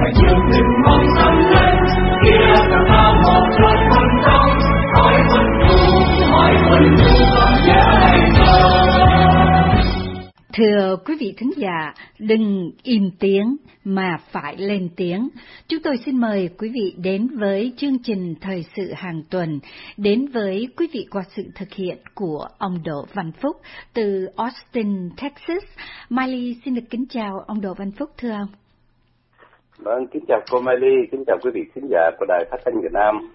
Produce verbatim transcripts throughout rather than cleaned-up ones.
phải chịu đựng mong dâng lên kia cả ta một lần quân công hỏi quân thù hỏi quân thù còn nhớ hay không. Thưa quý vị thính giả, đừng im tiếng mà phải lên tiếng. Chúng tôi xin mời quý vị đến với chương trình Thời sự hàng tuần, đến với quý vị qua sự thực hiện của ông Đỗ Văn Phúc từ Austin, Texas. Miley xin được kính chào ông Đỗ Văn Phúc, thưa ông. Vâng, kính chào cô Miley, kính chào quý vị thính giả của Đài Phát thanh Việt Nam.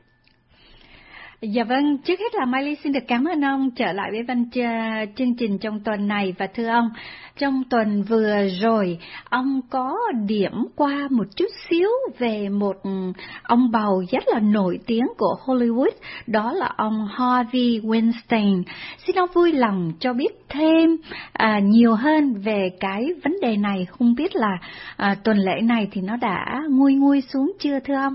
Dạ vâng, trước hết là Miley xin được cảm ơn ông trở lại với văn chương trình trong tuần này. Và thưa ông, trong tuần vừa rồi, ông có điểm qua một chút xíu về một ông bầu rất là nổi tiếng của Hollywood, đó là ông Harvey Weinstein. Xin ông vui lòng cho biết thêm à, nhiều hơn về cái vấn đề này, không biết là à, tuần lễ này thì nó đã nguôi nguôi xuống chưa thưa ông?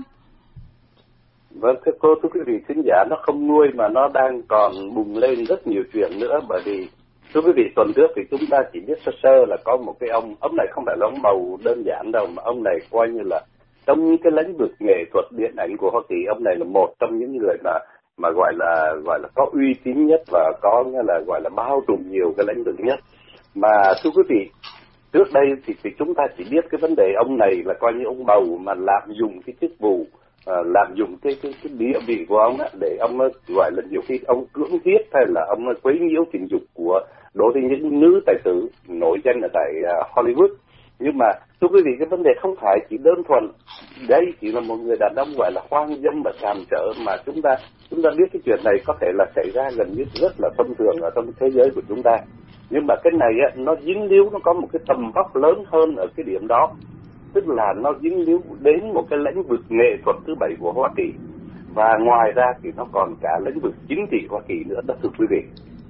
Vâng, thưa cô, thưa quý vị khán giả, nó không nuôi mà nó đang còn bùng lên rất nhiều chuyện nữa. Bởi vì, thưa quý vị, tuần trước thì chúng ta chỉ biết sơ sơ là có một cái ông, ông này không phải là ông bầu đơn giản đâu, mà ông này coi như là trong cái lĩnh vực nghệ thuật điện ảnh của Hoa Kỳ, ông này là một trong những người mà mà gọi là gọi là có uy tín nhất và có nghĩa là gọi là bao trùm nhiều cái lĩnh vực nhất. Mà thưa quý vị, trước đây thì, thì chúng ta chỉ biết cái vấn đề ông này là coi như ông bầu mà lạm dụng cái chức vụ, À, lạm dụng cái, cái cái địa vị của ông á, để ông gọi là nhiều khi ông cưỡng hiếp hay là ông quấy nhiễu tình dục của đối với những nữ tài tử nổi danh ở tại uh, Hollywood. Nhưng mà thưa quý vị, cái vấn đề không phải chỉ đơn thuần đây chỉ là một người đàn ông gọi là hoang dâm và tràm trở, mà chúng ta chúng ta biết cái chuyện này có thể là xảy ra gần như rất là thông thường ở trong thế giới của chúng ta. Nhưng mà cái này á, nó dính líu, nó có một cái tầm vóc lớn hơn ở cái điểm đó, tức là nó dính líu đến một cái lĩnh vực nghệ thuật thứ bảy của Hoa Kỳ, và ngoài ra thì nó còn cả lĩnh vực chính trị Hoa Kỳ nữa đó thưa quý vị.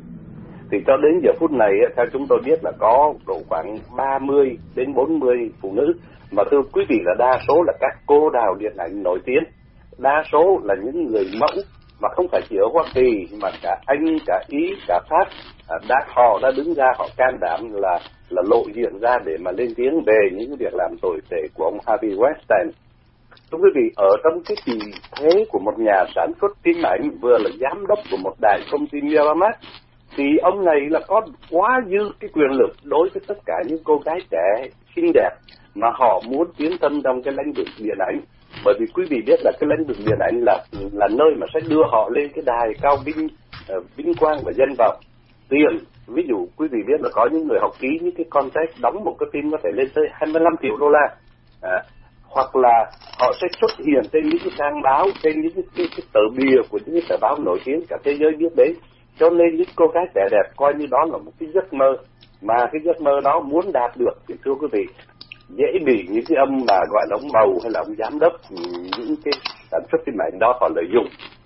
Thì cho đến giờ phút này, theo chúng tôi biết là có độ khoảng ba mươi đến bốn mươi phụ nữ, mà thưa quý vị là đa số là các cô đào điện ảnh nổi tiếng, đa số là những người mẫu, mà không phải chỉ ở Hoa Kỳ mà cả Anh, cả Ý, cả Pháp, đã họ đã đứng ra, họ can đảm là là lộ diện ra để mà lên tiếng về những việc làm tồi tệ của ông Harvey Weinstein. Thưa quý vị, ở trong cái vị thế của một nhà sản xuất phim ảnh, vừa là giám đốc của một đại công ty Miramax, thì ông này là có quá dư cái quyền lực đối với tất cả những cô gái trẻ xinh đẹp mà họ muốn tiến thân trong cái lĩnh vực điện ảnh. Bởi vì quý vị biết là cái lĩnh vực điện ảnh là là nơi mà sẽ đưa họ lên cái đài cao vinh, uh, vinh quang và danh vọng. Tiền, ví dụ quý vị biết là có những người học ký những cái contract đóng một cái phim có thể lên tới hai mươi lăm triệu đô la, à, hoặc là họ sẽ xuất hiện trên những cái trang báo, trên những cái, cái, cái tờ bìa của những cái tờ báo nổi tiếng cả thế giới biết đấy. Cho nên những cô gái trẻ đẹp coi như đó là một cái giấc mơ, mà cái giấc mơ đó muốn đạt được thì thưa quý vị, dễ bị những cái ông mà gọi là ông bầu hay là ông giám đốc những cái sản xuất phim ảnh đó họ lợi dụng.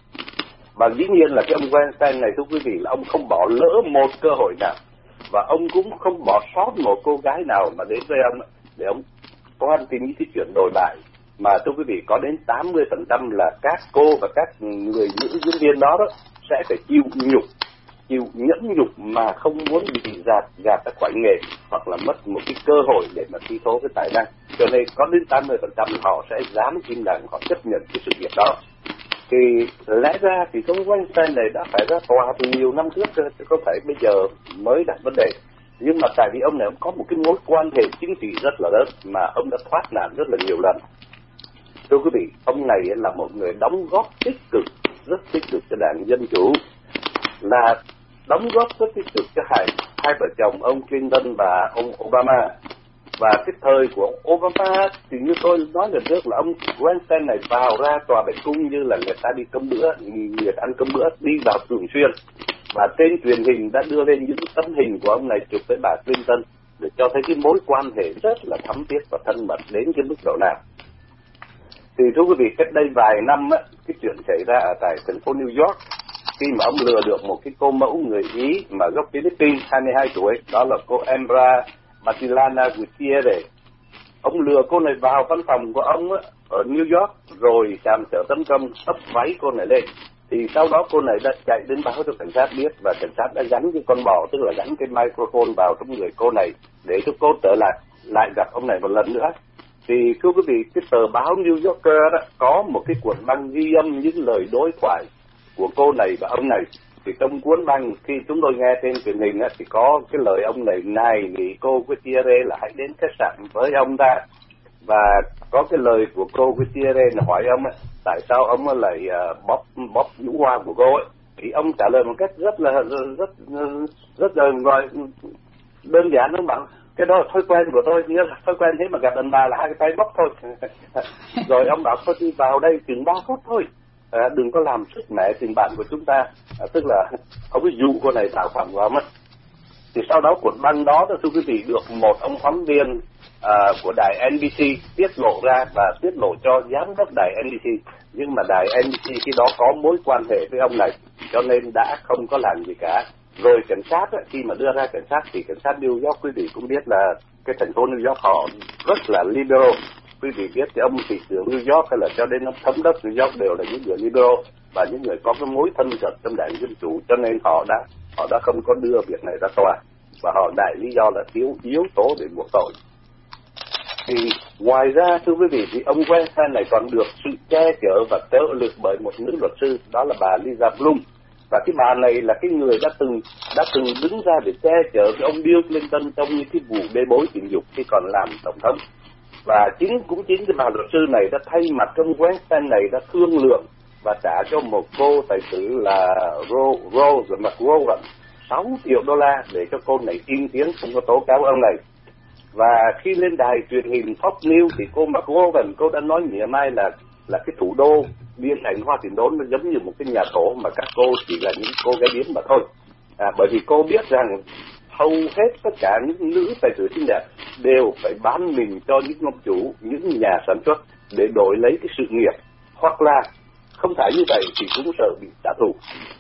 Và dĩ nhiên là cái ông Weinstein này thưa quý vị là ông không bỏ lỡ một cơ hội nào, và ông cũng không bỏ sót một cô gái nào mà đến với ông để ông quan tin những cái chuyện đồi bại. Mà thưa quý vị, có đến tám mươi phần trăm là các cô và các người nữ diễn viên đó, đó sẽ phải chịu nhục, chịu nhẫn nhục mà không muốn bị gạt gạt ra khỏi nghề, hoặc là mất một cái cơ hội để mà thi thố cái tài năng. Cho nên có đến tám mươi phần trăm họ sẽ dám im lặng, họ chấp nhận cái sự việc đó. Thì lẽ ra thì ông Weinstein này đã phải ra tòa từ nhiều năm trước, chứ không phải bây giờ mới đặt vấn đề. Nhưng mà tại vì ông này ông có một cái mối quan hệ chính trị rất là lớn mà ông đã thoát nạn rất là nhiều lần. Thưa quý vị, ông này là một người đóng góp tích cực, rất tích cực cho đảng Dân Chủ, là đóng góp rất tích cực cho hai, hai vợ chồng ông Clinton và ông Obama. Và cái thời của ông Obama thì như tôi nói lần trước là ông Weinstein này vào ra tòa Bạch Cung như là người ta đi cơm bữa, người ta ăn cơm bữa, đi vào thường xuyên. Và trên truyền hình đã đưa lên những tấm hình của ông này chụp với bà Clinton để cho thấy cái mối quan hệ rất là thắm thiết và thân mật đến cái mức độ nào. Thì thưa quý vị, cách đây vài năm á, cái chuyện xảy ra ở tại thành phố New York, khi mà ông lừa được một cái cô mẫu người Ý mà gốc Philippines, hai mươi hai tuổi, đó là cô Embra Matilana Gutierrez. Ông lừa cô này vào văn phòng của ông á, ở New York, rồi tràm trở tấn công, ấp váy cô này lên. Thì sau đó cô này đã chạy đến báo cho cảnh sát biết, và cảnh sát đã gắn cái con bò, tức là gắn cái microphone vào trong người cô này để cho cô trở lại lại gặp ông này một lần nữa. Thì thưa quý vị, cái tờ báo New Yorker đó có một cái cuốn băng ghi âm những lời đối thoại của cô này và ông này. Thì trong cuốn băng khi chúng tôi nghe trên truyền hình á, thì có cái lời ông này này nghĩ cô Gutierrez là hãy đến khách sạn với ông ta, và có cái lời của cô Gutierrez hỏi ông ấy, tại sao ông lại uh, bóp bóp nhũ hoa của cô ấy. Thì ông trả lời một cách rất là rất rất, rất là gọi đơn giản. Ông bảo cái đó là thói quen của tôi, nghĩa là thói quen thế mà gặp đàn bà là hai cái tay bóp thôi. Rồi ông bảo thôi đi vào đây chừng ba phút thôi, à, đừng có làm sức mẻ tình bạn của chúng ta, à, tức là ông cái dụ cô này tạo khoảng của ông ấy. Thì sau đó cuốn băng đó thưa quý vị được một ông phóng viên à, của đài en bê xê tiết lộ ra và tiết lộ cho giám đốc đài en bê xê, nhưng mà đài en bê xê khi đó có mối quan hệ với ông này cho nên đã không có làm gì cả. Rồi cảnh sát ấy, khi mà đưa ra cảnh sát thì cảnh sát New York quý vị cũng biết là cái thành phố New York họ rất là liberal. Quý vị biết cái ông thị trưởng New York hay là cho đến ông thống đốc New York đều là những người liberal và những người có cái mối thân cận trong đảng Dân Chủ, cho nên họ đã họ đã không có đưa việc này ra tòa và họ đại lý do là thiếu yếu tố để buộc tội. Thì ngoài ra thưa quý vị, thì ông Weinstein này còn được sự che chở và trợ lực bởi một nữ luật sư, đó là bà Lisa Bloom. Và cái bà này là cái người đã từng đã từng đứng ra để che chở cái ông Bill Clinton trong những cái vụ bê bối tình dục khi còn làm tổng thống. Và chính cũng chính cái bà luật sư này đã thay mặt ông Weinstein này đã thương lượng và trả cho một cô tài tử là Rose McGowan sáu triệu đô la để cho cô này im tiếng không có tố cáo ông này. Và khi lên đài truyền hình Fox News thì cô McGowan cô đã nói mỉa mai là là cái thủ đô biên ảnh Hoa Tiền Đốn nó giống như một cái nhà tổ mà các cô chỉ là những cô gái điếm mà thôi. À, bởi vì cô biết rằng hầu hết tất cả những nữ tài tử xinh đẹp đều phải bán mình cho những ông chủ, những nhà sản xuất để đổi lấy cái sự nghiệp, hoặc là không phải như vậy thì cũng sợ bị trả thù.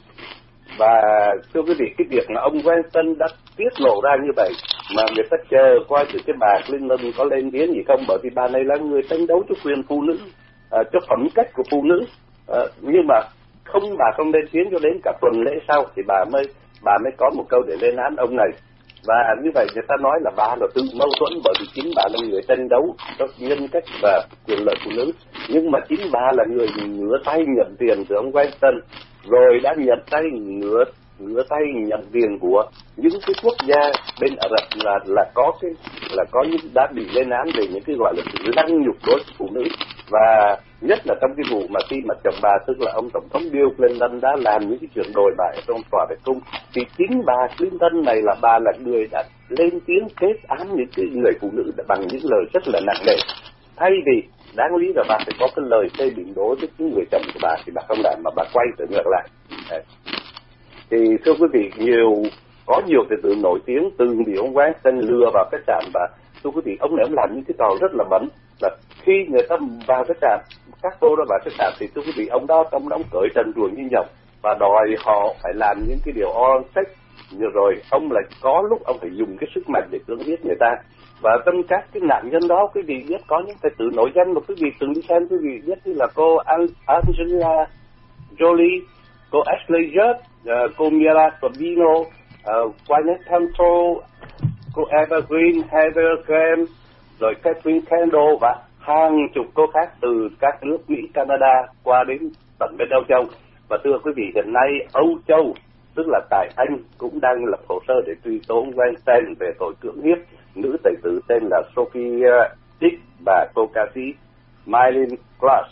Và thưa quý vị, cái việc mà ông Weinstein đã tiết lộ ra như vậy mà người ta chờ coi từ cái bà Clinton có lên tiếng gì không, bởi vì bà này là người tranh đấu cho quyền phụ nữ, à, cho phẩm cách của phụ nữ, à, nhưng mà không bà không lên tiếng cho đến cả tuần lễ sau thì bà mới bà mới có một câu để lên án ông này. Và như vậy người ta nói là bà là tự mâu thuẫn, bởi vì chính bà là người tranh đấu cho nhân cách và quyền lợi phụ nữ, nhưng mà chính bà là người ngửa tay nhận tiền từ ông Weinstein, rồi đã nhận tay ngửa ngửa tay nhận tiền của những cái quốc gia bên Ả Rập là là có cái là có những đã bị lên án về những cái gọi là sự lăng nhục đối với phụ nữ. Và nhất là trong cái vụ mà khi mà chồng bà tức là ông tổng thống Bill Clinton đã làm những cái chuyện đồi bại trong tòa bạch cung, thì chính bà Clinton này là bà là người đã lên tiếng kết án những cái người phụ nữ bằng những lời rất là nặng nề. Thay vì đáng lý là bà phải có cái lời phê bình đối với những người chồng của bà thì bà không làm, mà bà quay trở ngược lại. Đấy. Thì thưa quý vị, nhiều có nhiều cái từ nổi tiếng từng bị ông Weinstein lừa vào khách sạn, và thưa quý vị, ông này ông làm những cái trò rất là bẩn. Là khi người ta vào khách sạn, các cô đó vào khách sạn thì thưa quý vị, ông đó ông đóng cởi trần truồng như nhộng và đòi họ phải làm những cái điều oral sex, rồi ông lại có lúc ông phải dùng cái sức mạnh để cưỡng hiếp người ta. Và trong các cái nạn nhân đó, quý vị biết có những cái từ nổi danh mà quý vị từng đi xem, quý vị biết như là cô Angelina Jolie, cô Ashley Judd, uh, cô Mira Sorvino, uh, Gwyneth Paltrow, cô Eva Green, Heather Graham, rồi Catherine Kendall và hàng chục cô khác từ các nước Mỹ, Canada qua đến tận bên Âu Châu. Và thưa quý vị, hiện nay Âu Châu, tức là tại Anh, cũng đang lập hồ sơ để truy tố Weinstein về tội cưỡng hiếp nữ tài tử tên là Sophie Dick và cô ca sĩ Mylene Klaus.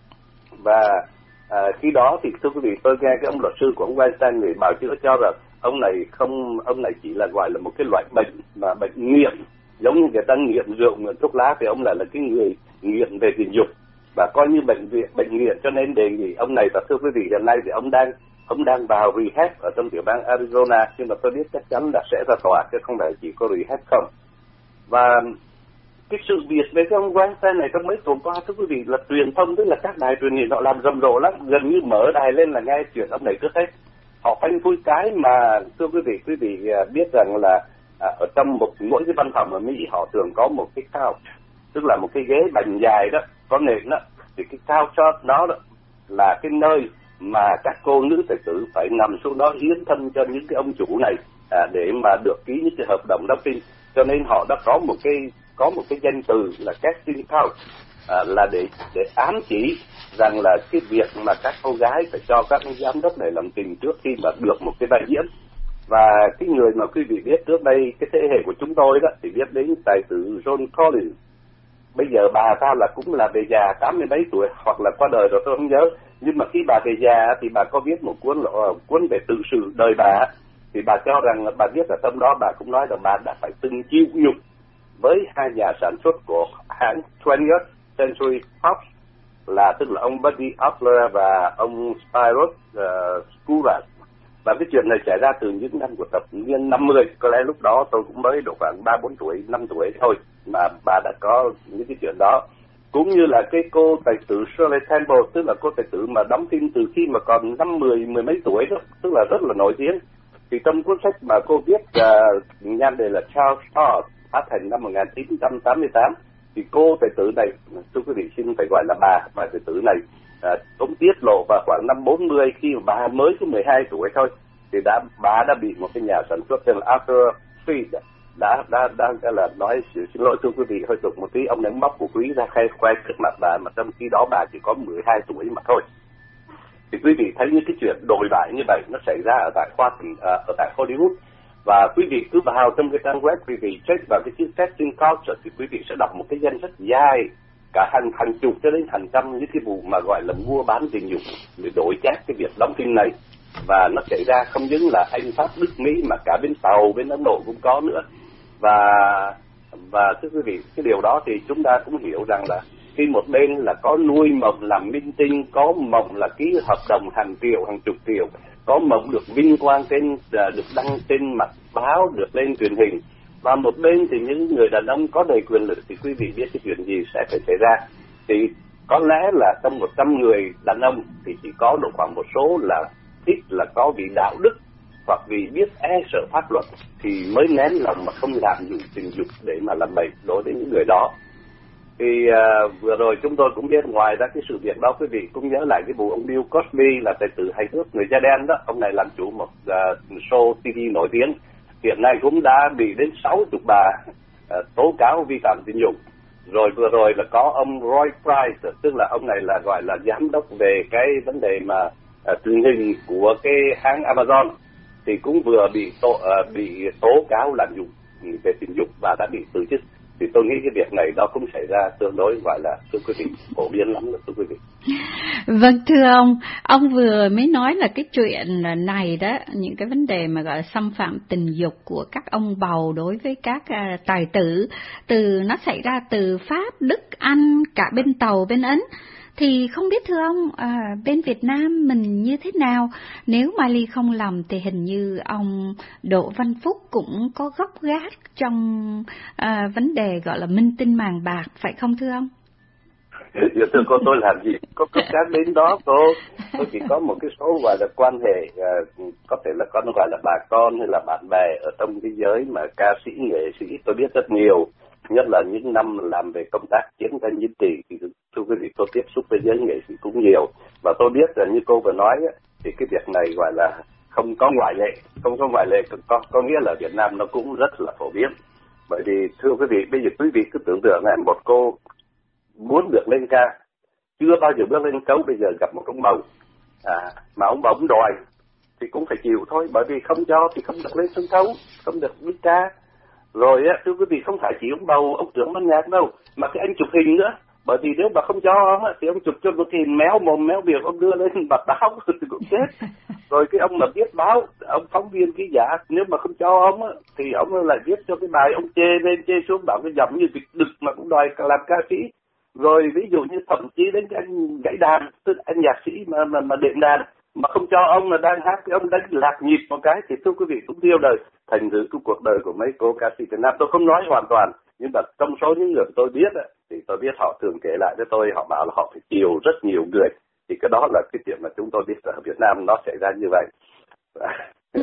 Và à, khi đó thì thưa quý vị, tôi nghe cái ông luật sư của ông Weinstein người bào chữa cho rằng ông này không ông này chỉ là gọi là một cái loại bệnh mà bệnh nghiện, giống như người ta nghiện rượu, nghiện thuốc lá, thì ông là là cái người nghiện về tình dục và coi như bệnh viện bệnh nghiện, cho nên đề nghị ông này. Và thưa quý vị, hiện nay thì ông đang ông đang vào rehab ở trong tiểu bang Arizona, nhưng mà tôi biết chắc chắn là sẽ ra tòa chứ không phải chỉ có rehab không. Và cái sự việc về cái ông Weinstein này trong mấy tuần qua, thưa quý vị, là truyền thông, tức là các đài truyền hình họ làm rầm rộ lắm, gần như mở đài lên là nghe chuyện ông này trước hết. Họ phanh phui cái mà thưa quý vị, quý vị biết rằng là à, ở trong một mỗi cái văn phòng ở Mỹ họ thường có một cái couch, tức là một cái ghế bành dài đó, có nệm đó, thì cái couch đó, đó là cái nơi mà các cô nữ tài tử phải nằm xuống đó hiến thân cho những cái ông chủ này à, để mà được ký những cái hợp đồng đóng phim. Cho nên họ đã có một cái có một cái danh từ là casting couch, à, là để để ám chỉ rằng là cái việc mà các cô gái phải cho các giám đốc này làm tình trước khi mà được một cái vai diễn. Và cái người mà quý vị biết trước đây, cái thế hệ của chúng tôi đó thì biết đến tài tử Joan Collins. Bây giờ bà ta là cũng là về già tám mươi mấy tuổi hoặc là qua đời rồi tôi không nhớ. Nhưng mà khi bà về già thì bà có viết một cuốn cuốn về tự sự đời bà, thì bà cho rằng là bà viết ở trong đó bà cũng nói là bà đã phải từng chịu nhục với hai nhà sản xuất của hãng twentieth Century Fox, là tức là ông Buddy Opler và ông Spiros uh, Skouras. Và cái chuyện này xảy ra từ những năm của thập niên năm mươi, có lẽ lúc đó tôi cũng mới độ khoảng ba bốn tuổi, năm tuổi thôi mà bà đã có những cái chuyện đó. Cũng như là cái cô tài tử Shirley Temple, tức là cô tài tử mà đóng phim từ khi mà còn năm mười mười mấy tuổi đó, tức là rất là nổi tiếng. Thì trong cuốn sách mà cô viết uh, nhan đề là Charles Todd, phát hành năm một nghìn chín trăm tám mươi tám, thì cô tài tử này, thưa quý vị xin phải gọi là bà, bà tài tử này à, cũng tiết lộ vào khoảng năm bốn mươi, khi mà bà mới có mười hai tuổi thôi, thì đã bà đã bị một cái nhà sản xuất tên là Arthur Freed đã đã đã, đã là nói xin lỗi thưa quý vị hơi tục một tí, ông ném móc của quý ra khai khoe trước mặt bà, mà trong khi đó bà chỉ có mười hai tuổi mà thôi. Thì quý vị thấy những cái chuyện đồi bại như vậy nó xảy ra ở tại Hoa Kỳ, à, ở tại Hollywood. Và quý vị cứ vào trong cái trang web, quý vị check vào cái chữ casting couch thì quý vị sẽ đọc một cái danh sách dài, cả hàng hàng chục cho đến hàng trăm những cái vụ mà gọi là mua bán tình dục để đổi chác cái việc đóng phim này. Và nó xảy ra không những là Anh, Pháp, Đức, Mỹ mà cả bên Tàu, bên Ấn Độ cũng có nữa. Và và thưa quý vị, cái điều đó thì chúng ta cũng hiểu rằng là khi một bên là có nuôi mộng làm minh tinh, có mộng là ký hợp đồng hàng triệu, hàng chục triệu, có mộng được vinh quang trên, được đăng trên mặt báo, được lên truyền hình, và một bên thì những người đàn ông có đầy quyền lực, thì quý vị biết cái chuyện gì sẽ phải xảy ra. Thì có lẽ là trong một trăm người đàn ông thì chỉ có độ khoảng một số là ít là có vì đạo đức hoặc vì biết e sợ pháp luật thì mới nén lòng mà không làm dụng tình dục để mà làm bậy đối với những người đó. Thì uh, vừa rồi chúng tôi cũng biết, ngoài ra cái sự việc đó, quý vị cũng nhớ lại cái vụ ông Bill Cosby là tài tử hài hước người da đen đó. Ông này làm chủ một uh, show ti vi nổi tiếng, hiện nay cũng đã bị đến sáu mươi bà uh, tố cáo vi phạm tình dục. Rồi vừa rồi là có ông Roy Price, tức là ông này là gọi là giám đốc về cái vấn đề mà uh, truyền hình của cái hãng Amazon, thì cũng vừa bị tố, uh, bị tố cáo lạm dụng về tình dục và đã bị từ chức. Thì tôi nghĩ cái việc này đó cũng xảy ra tương đối gọi là, thưa quý vị, phổ biến lắm rồi thưa quý vị. Vâng, thưa ông, ông vừa mới nói là cái chuyện này đó, những cái vấn đề mà gọi là xâm phạm tình dục của các ông bầu đối với các uh, tài tử, từ nó xảy ra từ Pháp, Đức, Anh, cả bên Tàu, bên Ấn. Thì không biết thưa ông, à, bên Việt Nam mình như thế nào? Nếu Miley không lầm thì hình như ông Đỗ Văn Phúc cũng có gốc gác trong à, vấn đề gọi là minh tinh màng bạc, phải không thưa ông? Dạ thưa cô, tôi làm gì có gốc gác đến đó cô. Tôi chỉ có một cái số gọi là quan hệ, à, có thể là con gọi là bà con hay là bạn bè ở trong cái giới mà ca sĩ, nghệ sĩ tôi biết rất nhiều. Nhất là những năm làm về công tác chiến tranh chính trị thì thưa quý vị, tôi tiếp xúc với giới nghệ sĩ cũng nhiều, và tôi biết là như cô vừa nói thì cái việc này gọi là không có ngoại lệ, không có ngoại lệ có, có nghĩa là Việt Nam nó cũng rất là phổ biến. Bởi vì thưa quý vị, bây giờ quý vị cứ tưởng tượng là một cô muốn được lên ca, chưa bao giờ bước lên cấu, bây giờ gặp một ông bầu à, mà ông bầu đòi thì cũng phải chịu thôi, bởi vì không cho thì không được lên sân khấu, không được đi ca. Rồi á, thưa quý vị, không phải chỉ ông bầu, ông trưởng ban nhạc đâu, mà cái anh chụp hình nữa. Bởi vì nếu mà không cho ông á, thì ông chụp cho một cái hình méo mồm méo miệng, ông đưa lên mặt báo thì cũng chết. Rồi cái ông mà viết báo, ông phóng viên ký giả, nếu mà không cho ông á, thì ông lại viết cho cái bài ông chê lên chê xuống, bảo cái giọng như vịt đực mà cũng đòi làm ca sĩ. Rồi ví dụ như thậm chí đến cái anh gãy đàn, tức anh nhạc sĩ mà mà, mà đệm đàn, mà không cho ông là đang hát, cái ông đánh lạc nhịp một cái thì thưa quý vị cũng tiêu đời. Thành thử cái cuộc đời của mấy cô ca sĩ Việt Nam, tôi không nói hoàn toàn, nhưng mà trong số những người tôi biết thì tôi biết họ thường kể lại với tôi, họ bảo là họ phải chiều rất nhiều người. Thì cái đó là cái chuyện mà chúng tôi biết ở Việt Nam nó xảy ra như vậy. Ừ.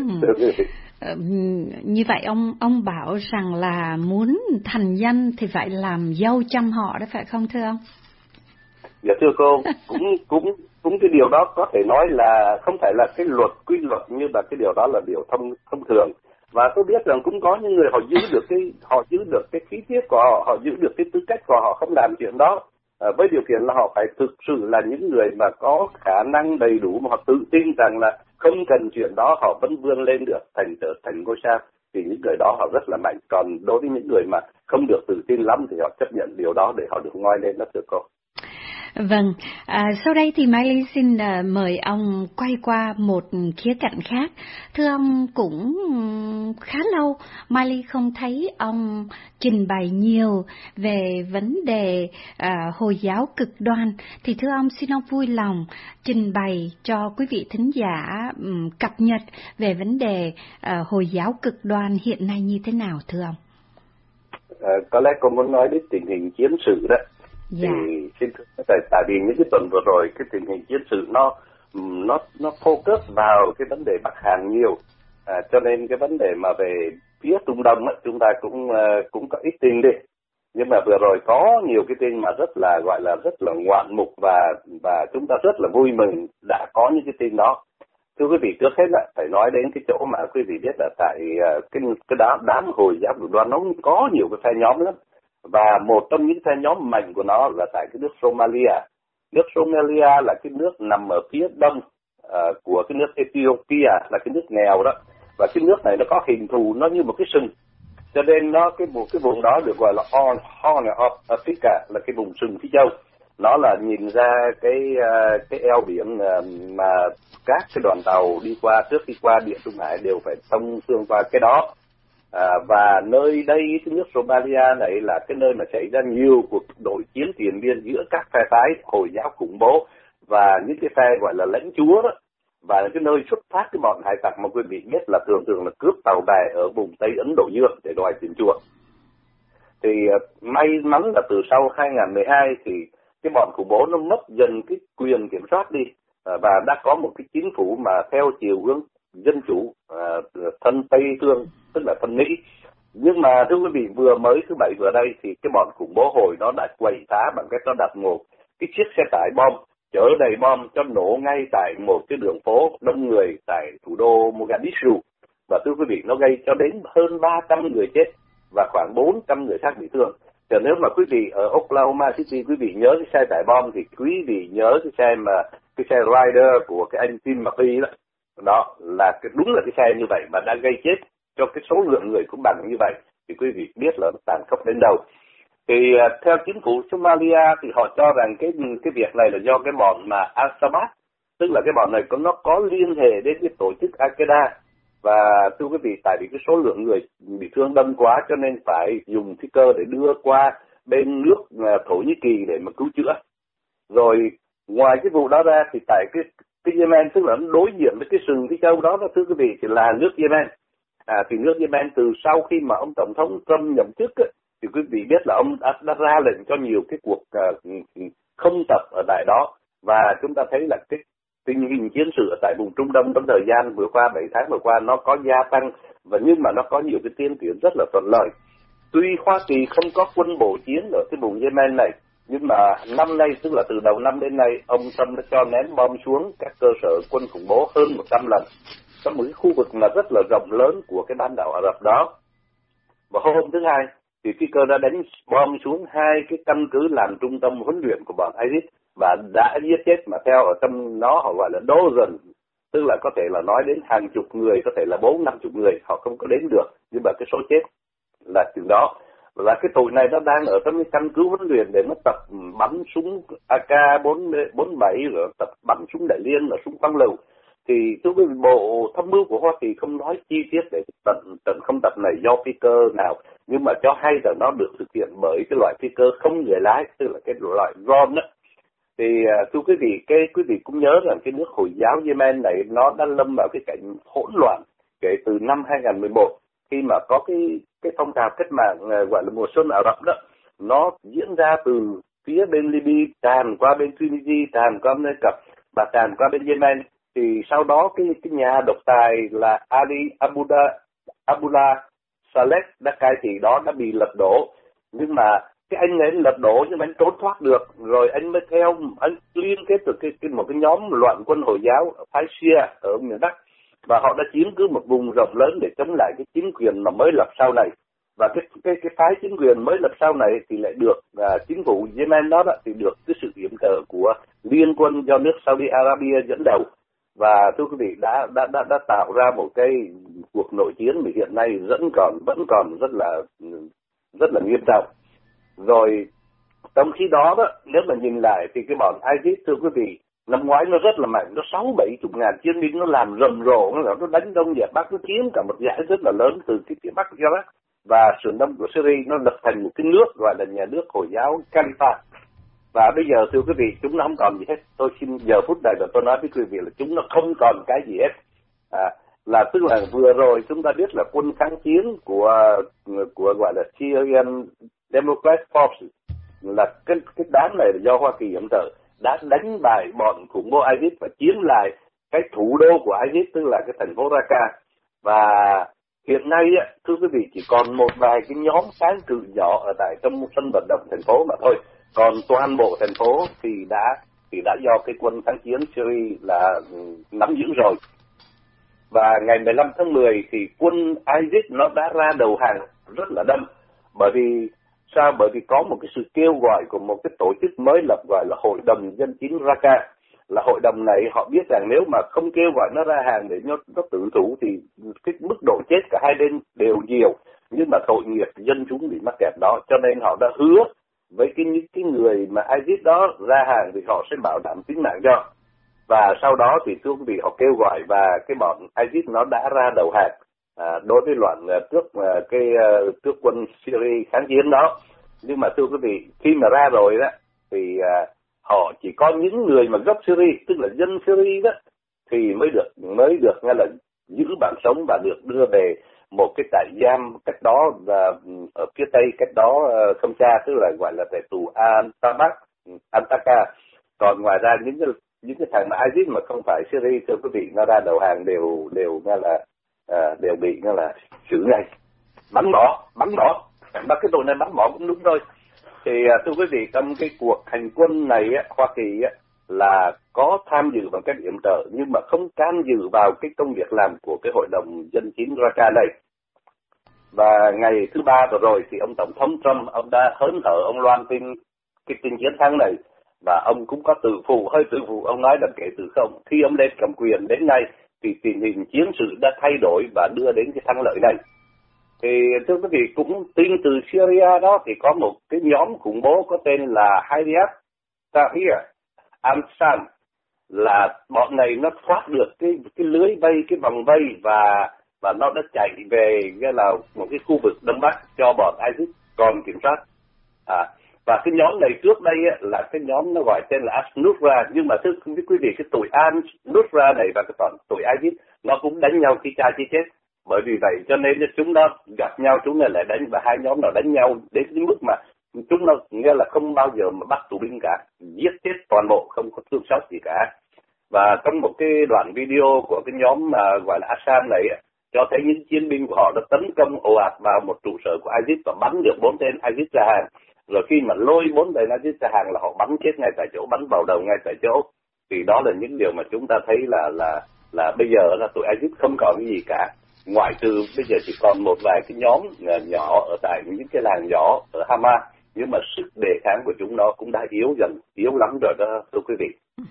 Như vậy ông ông bảo rằng là muốn thành danh thì phải làm dâu trăm họ đó, phải không thưa ông? Dạ thưa cô, cũng cũng cũng cái điều đó có thể nói là không phải là cái luật quy luật, nhưng mà cái điều đó là điều thông thông thường. Và tôi biết rằng cũng có những người họ giữ được cái họ giữ được cái khí tiết của họ, họ giữ được cái tư cách của họ không làm chuyện đó. À, với điều kiện là họ phải thực sự là những người mà có khả năng đầy đủ, mà họ tự tin rằng là không cần chuyện đó họ vẫn vươn lên được thành trở thành ngôi sao, thì những người đó họ rất là mạnh. Còn đối với những người mà không được tự tin lắm thì họ chấp nhận điều đó để họ được ngoi lên đó, thưa cô. Vâng, à, sau đây thì Mai Ly xin uh, mời ông quay qua một khía cạnh khác. Thưa ông, cũng khá lâu Mai Ly không thấy ông trình bày nhiều về vấn đề uh, Hồi giáo cực đoan. Thì thưa ông, xin ông vui lòng trình bày cho quý vị thính giả um, cập nhật về vấn đề uh, Hồi giáo cực đoan hiện nay như thế nào, thưa ông? À, có lẽ cô muốn nói đến tình hình chiến sự đó. Dạ. Thì xin thưa, tại, tại vì những cái tuần vừa rồi cái tình hình chiến sự nó nó nó focus vào cái vấn đề Bắc Hàn nhiều, à, cho nên cái vấn đề mà về phía Trung Đông á, chúng ta cũng uh, cũng có ít tin đi, nhưng mà vừa rồi có nhiều cái tin mà rất là gọi là rất là ngoạn mục, và và chúng ta rất là vui mừng đã có những cái tin đó. Thưa quý vị, trước hết là phải nói đến cái chỗ mà quý vị biết là tại uh, cái cái đám, đám Hồi giáo cực đoan nó có nhiều cái phe nhóm lắm. Và một trong những phe nhóm mạnh của nó là tại cái nước Somalia. Nước Somalia là cái nước nằm ở phía đông uh, của cái nước Ethiopia, là cái nước nghèo đó. Và cái nước này nó có hình thù nó như một cái sừng, cho nên nó cái vùng cái vùng đó được gọi là Horn of Africa, là cái vùng sừng Phi Châu. Nó là nhìn ra cái uh, cái eo biển uh, mà các cái đoàn tàu đi qua, trước khi qua Địa Trung Hải đều phải thông xuyên qua cái đó. À, và nơi đây, cái nước Somalia này là cái nơi mà xảy ra nhiều cuộc nội chiến tiền biên giữa các phe phái Hồi giáo khủng bố và những cái phe gọi là lãnh chúa đó. Và cái nơi xuất phát cái bọn hải tặc mà quý vị biết là thường thường là cướp tàu bè ở vùng Tây Ấn Độ Dương để đòi tiền chuộc. Thì uh, may mắn là từ sau hai không một hai thì cái bọn khủng bố nó mất dần cái quyền kiểm soát đi, uh, và đã có một cái chính phủ mà theo chiều hướng dân chủ, uh, thân Tây phương, tức là thân Mỹ. Nhưng mà thưa quý vị, vừa mới thứ Bảy vừa đây thì cái bọn khủng bố Hồi nó đã quậy phá bằng cách nó đặt một cái chiếc xe tải bom chở đầy bom cho nổ ngay tại một cái đường phố đông người tại thủ đô Mogadishu. Và thưa quý vị, nó gây cho đến hơn ba trăm người chết và khoảng bốn trăm người khác bị thương. Thì nếu mà quý vị ở Oklahoma City quý vị nhớ cái xe tải bom thì quý vị nhớ cái xe mà cái xe Rider của cái anh Tim McVeigh đó. Đó là cái, đúng là cái xe như vậy mà đã gây chết cho cái số lượng người cũng bằng như vậy, thì quý vị biết là nó tàn khốc đến đâu. Thì uh, theo chính phủ Somalia thì họ cho rằng cái cái việc này là do cái bọn mà Al-Shabaab, tức là cái bọn này có nó có liên hệ đến cái tổ chức Al-Qaeda. Và thưa quý vị, tại vì cái số lượng người bị thương đông quá cho nên phải dùng phi cơ để đưa qua bên nước uh, Thổ Nhĩ Kỳ để mà cứu chữa. Rồi ngoài cái vụ đó ra thì tại cái cái Yemen, tức là nó đối diện với cái sừng Phi Châu đó, đó thưa quý vị, thì là nước Yemen. À, thì nước Yemen từ sau khi mà ông tổng thống Trump nhậm chức ấy, thì quý vị biết là ông đã, đã ra lệnh cho nhiều cái cuộc uh, không tập ở tại đó. Và chúng ta thấy là cái tình hình chiến sự ở tại vùng Trung Đông trong thời gian vừa qua, bảy tháng vừa qua, nó có gia tăng, và nhưng mà nó có nhiều cái tiến triển rất là thuận lợi. Tuy Hoa Kỳ không có quân bộ chiến ở cái vùng Yemen này, nhưng mà năm nay, tức là từ đầu năm đến nay, ông Trump đã cho ném bom xuống các cơ sở quân khủng bố hơn một trăm lần trong một cái khu vực mà rất là rộng lớn của cái bán đảo Ả Rập đó. Và hôm thứ Hai thì phi cơ đã đánh bom xuống hai cái căn cứ làm trung tâm huấn luyện của bọn ISIS và đã giết chết, mà theo ở trong nó họ gọi là dozen, tức là có thể là nói đến hàng chục người, có thể là bốn năm chục người, họ không có đến được, nhưng mà cái số chết là chừng đó. Và cái tụi này nó đang ở trong cái căn cứ huấn luyện để nó tập bắn súng A K bốn mươi bảy, rồi tập bắn súng đại liên, là súng bắn lựu. Thì tôi với bộ tham mưu của Hoa Kỳ không nói chi tiết để trận trận không tập này do phi cơ nào, nhưng mà cho hay là nó được thực hiện bởi cái loại phi cơ không người lái, tức là cái loại drone đó. Thì thưa quý vị, cái quý vị cũng nhớ rằng cái nước Hồi giáo Yemen này nó đã lâm vào cái cảnh hỗn loạn kể từ năm hai không một một, khi mà có cái cái phong trào cách mạng gọi là mùa xuân Ả Rập đó, nó diễn ra từ phía bên Libya tràn qua bên Tunisia, tràn qua bên Ai Cập và tràn qua bên Yemen. Thì sau đó cái cái nhà độc tài là Ali Abdullah Abdullah Saleh đã cai trị đó đã bị lật đổ, nhưng mà cái anh ấy lật đổ nhưng mà anh trốn thoát được, rồi anh mới theo anh liên kết được cái, cái một cái nhóm loạn quân Hồi giáo phái Shia ở miền Bắc, và họ đã chiếm cứ một vùng rộng lớn để chống lại cái chính quyền mà mới lập sau này. Và cái cái cái phái chính quyền mới lập sau này thì lại được à, chính phủ Yemen đó, đó thì được cái sự yểm trợ của liên quân do nước Saudi Arabia dẫn đầu. Và thưa quý vị, đã đã đã đã tạo ra một cái cuộc nội chiến mà hiện nay vẫn còn vẫn còn rất là rất là nghiêm trọng. Rồi trong khi đó đó, nếu mà nhìn lại thì cái bọn ISIS, thưa quý vị, năm ngoái nó rất là mạnh, nó sáu bảy chục ngàn chiến binh, nó làm rầm rộ, nó nó đánh đông dẹp bắc, nó chiếm cả một dải rất là lớn từ cái phía bắc Iraq và sườn đông của Syria, nó lập thành một cái nước gọi là nhà nước Hồi giáo Caliphate. Và bây giờ thưa quý vị, chúng nó không còn gì hết. Tôi xin giờ phút này là tôi nói với quý vị là chúng nó không còn cái gì hết. À, là tức là vừa rồi chúng ta biết là quân kháng chiến của của gọi là Syrian Democratic Forces, là cái cái đám này là do Hoa Kỳ yểm trợ, đã đánh bại bọn khủng bố ISIS và chiếm lại cái thủ đô của ISIS, tức là cái thành phố Raqqa. Và hiện nay thưa quý vị, chỉ còn một vài cái nhóm kháng cự nhỏ ở tại trong sân vận động thành phố mà thôi. Còn toàn bộ thành phố thì đã thì đã do cái quân kháng chiến Syria là nắm giữ rồi. Và ngày mười lăm tháng mười thì quân ISIS nó đã ra đầu hàng rất là đông. Bởi vì sao? Bởi vì có một cái sự kêu gọi của một cái tổ chức mới lập gọi là Hội đồng Dân chính Raqqa. Là hội đồng này họ biết rằng nếu mà không kêu gọi nó ra hàng để nó, nó tự thủ thì cái mức độ chết cả hai bên đều nhiều. Nhưng mà tội nghiệp dân chúng bị mắc kẹt đó, cho nên họ đã hứa với cái những cái người mà ISIS đó ra hàng thì họ sẽ bảo đảm tính mạng cho. Và sau đó thì thưa quý vị, họ kêu gọi và cái bọn ISIS nó đã ra đầu hàng à, đối với loạn trước cái trước quân Syria kháng chiến đó. Nhưng mà thưa quý vị, khi mà ra rồi đó thì à, họ chỉ có những người mà gốc Syria, tức là dân Syria đó, thì mới được mới được nghe là giữ mạng sống và được đưa về một cái trại giam cách đó và ở phía tây cách đó không xa, tức là gọi là trại tù Antabak, Antaka. Còn ngoài ra những cái những cái thằng mà ISIS mà không phải Syria, thưa quý vị, nó ra đầu hàng đều đều nghe là à, đều bị nghe là xử ngay, bắn bỏ, bắn bỏ, bắt cái tội này bắn bỏ cũng đúng thôi. Thì thưa quý vị, trong cái cuộc hành quân này á, Hoa Kỳ á, là có tham dự bằng cách yểm trợ nhưng mà không can dự vào cái công việc làm của cái Hội đồng Dân chính Raqqa này. Và ngày thứ ba vừa rồi thì ông Tổng thống Trump, ông đã hớn hở, ông loan tin cái tin chiến thắng này, và ông cũng có tự phụ, hơi tự phụ, ông nói là kể từ không, khi ông lên cầm quyền đến nay thì tình hình chiến sự đã thay đổi và đưa đến cái thắng lợi này. Thì thưa quý vị, cũng tin từ Syria đó thì có một cái nhóm khủng bố có tên là Hayat Tahrir al-Sham, là bọn này nó thoát được cái cái lưới vây, cái vòng vây và và nó đã chạy về cái là một cái khu vực Đông Bắc cho bọn ISIS còn kiểm soát. À, và cái nhóm này trước đây á, là cái nhóm nó gọi tên là Al-Nusra, nhưng mà thưa quý vị, cái tụi Al-Nusra này và cái bọn tụi ISIS nó cũng đánh nhau khi cha chi chết. Bởi vì vậy cho nên chúng nó gặp nhau, chúng nó lại đánh, và hai nhóm nó đánh nhau đến cái mức mà chúng nó nghĩa là không bao giờ mà bắt tù binh cả, giết chết toàn bộ, không có thương xót gì cả. Và trong một cái đoạn video của cái nhóm mà gọi là Assam này cho thấy những chiến binh của họ đã tấn công ồ ạt vào một trụ sở của ISIS và bắn được bốn tên ISIS ra hàng. Rồi khi mà lôi bốn tên ISIS ra hàng là họ bắn chết ngay tại chỗ, bắn vào đầu ngay tại chỗ. Thì đó là những điều mà chúng ta thấy là là là bây giờ là tụi ISIS không còn cái gì cả, ngoại trừ bây giờ chỉ còn một vài cái nhóm nhỏ ở tại những cái làng nhỏ ở Hama, nhưng mà sức đề kháng của chúng nó cũng đã yếu dần, yếu lắm rồi đó thưa quý vị.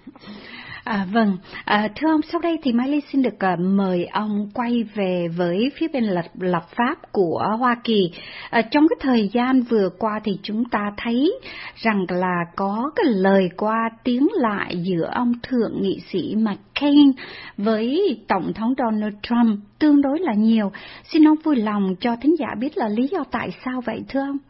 À, vâng, à, thưa ông, sau đây thì Mai Ly xin được uh, mời ông quay về với phía bên lập, lập pháp của Hoa Kỳ. À, trong cái thời gian vừa qua thì chúng ta thấy rằng là có cái lời qua tiếng lại giữa ông thượng nghị sĩ McCain với Tổng thống Donald Trump tương đối là nhiều. Xin ông vui lòng cho thính giả biết là lý do tại sao vậy thưa ông?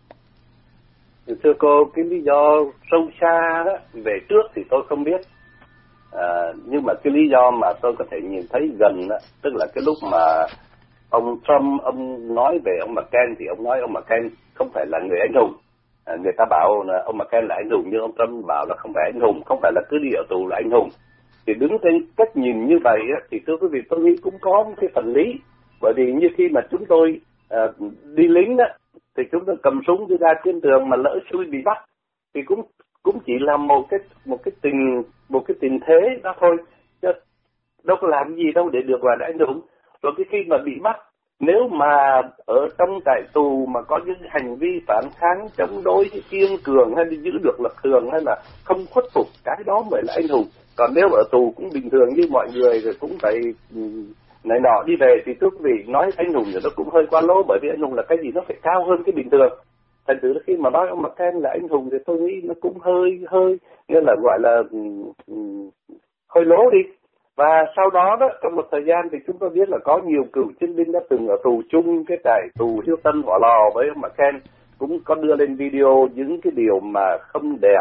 Thưa cô, cái lý do sâu xa đó, về trước thì tôi không biết. À, nhưng mà cái lý do mà tôi có thể nhìn thấy gần đó, tức là cái lúc mà ông Trump ông nói về ông McCain thì ông nói ông McCain không phải là người anh hùng. À, người ta bảo là ông McCain là anh hùng, nhưng ông Trump bảo là không phải anh hùng, không phải là cứ đi ở tù là anh hùng. Thì đứng trên cách nhìn như vậy á, thì thưa quý vị, tôi nghĩ cũng có một cái phần lý. Bởi vì như khi mà chúng tôi à, đi lính đó, thì chúng tôi cầm súng đi ra chiến trường mà lỡ xui bị bắt thì cũng cũng chỉ là một cái một cái tình một cái tình thế đó thôi. Chứ đâu có làm gì đâu để được gọi là anh hùng. Rồi cái khi mà bị bắt, nếu mà ở trong trại tù mà có những hành vi phản kháng, chống đối, kiên cường hay giữ được lập trường hay là không khuất phục, cái đó mới là anh hùng. Còn nếu ở tù cũng bình thường như mọi người rồi cũng phải này nọ đi về thì thưa quý vị, nói anh hùng thì nó cũng hơi quá lố, bởi vì anh hùng là cái gì nó phải cao hơn cái bình thường. Thành thử khi mà nói ông McCain là anh hùng thì tôi nghĩ nó cũng hơi hơi nghĩa là gọi là um, hơi lố đi. Và sau đó đó, trong một thời gian thì chúng tôi biết là có nhiều cựu chiến binh đã từng ở tù chung cái trại tù Hilton Hỏa Lò với ông McCain, cũng có đưa lên video những cái điều mà không đẹp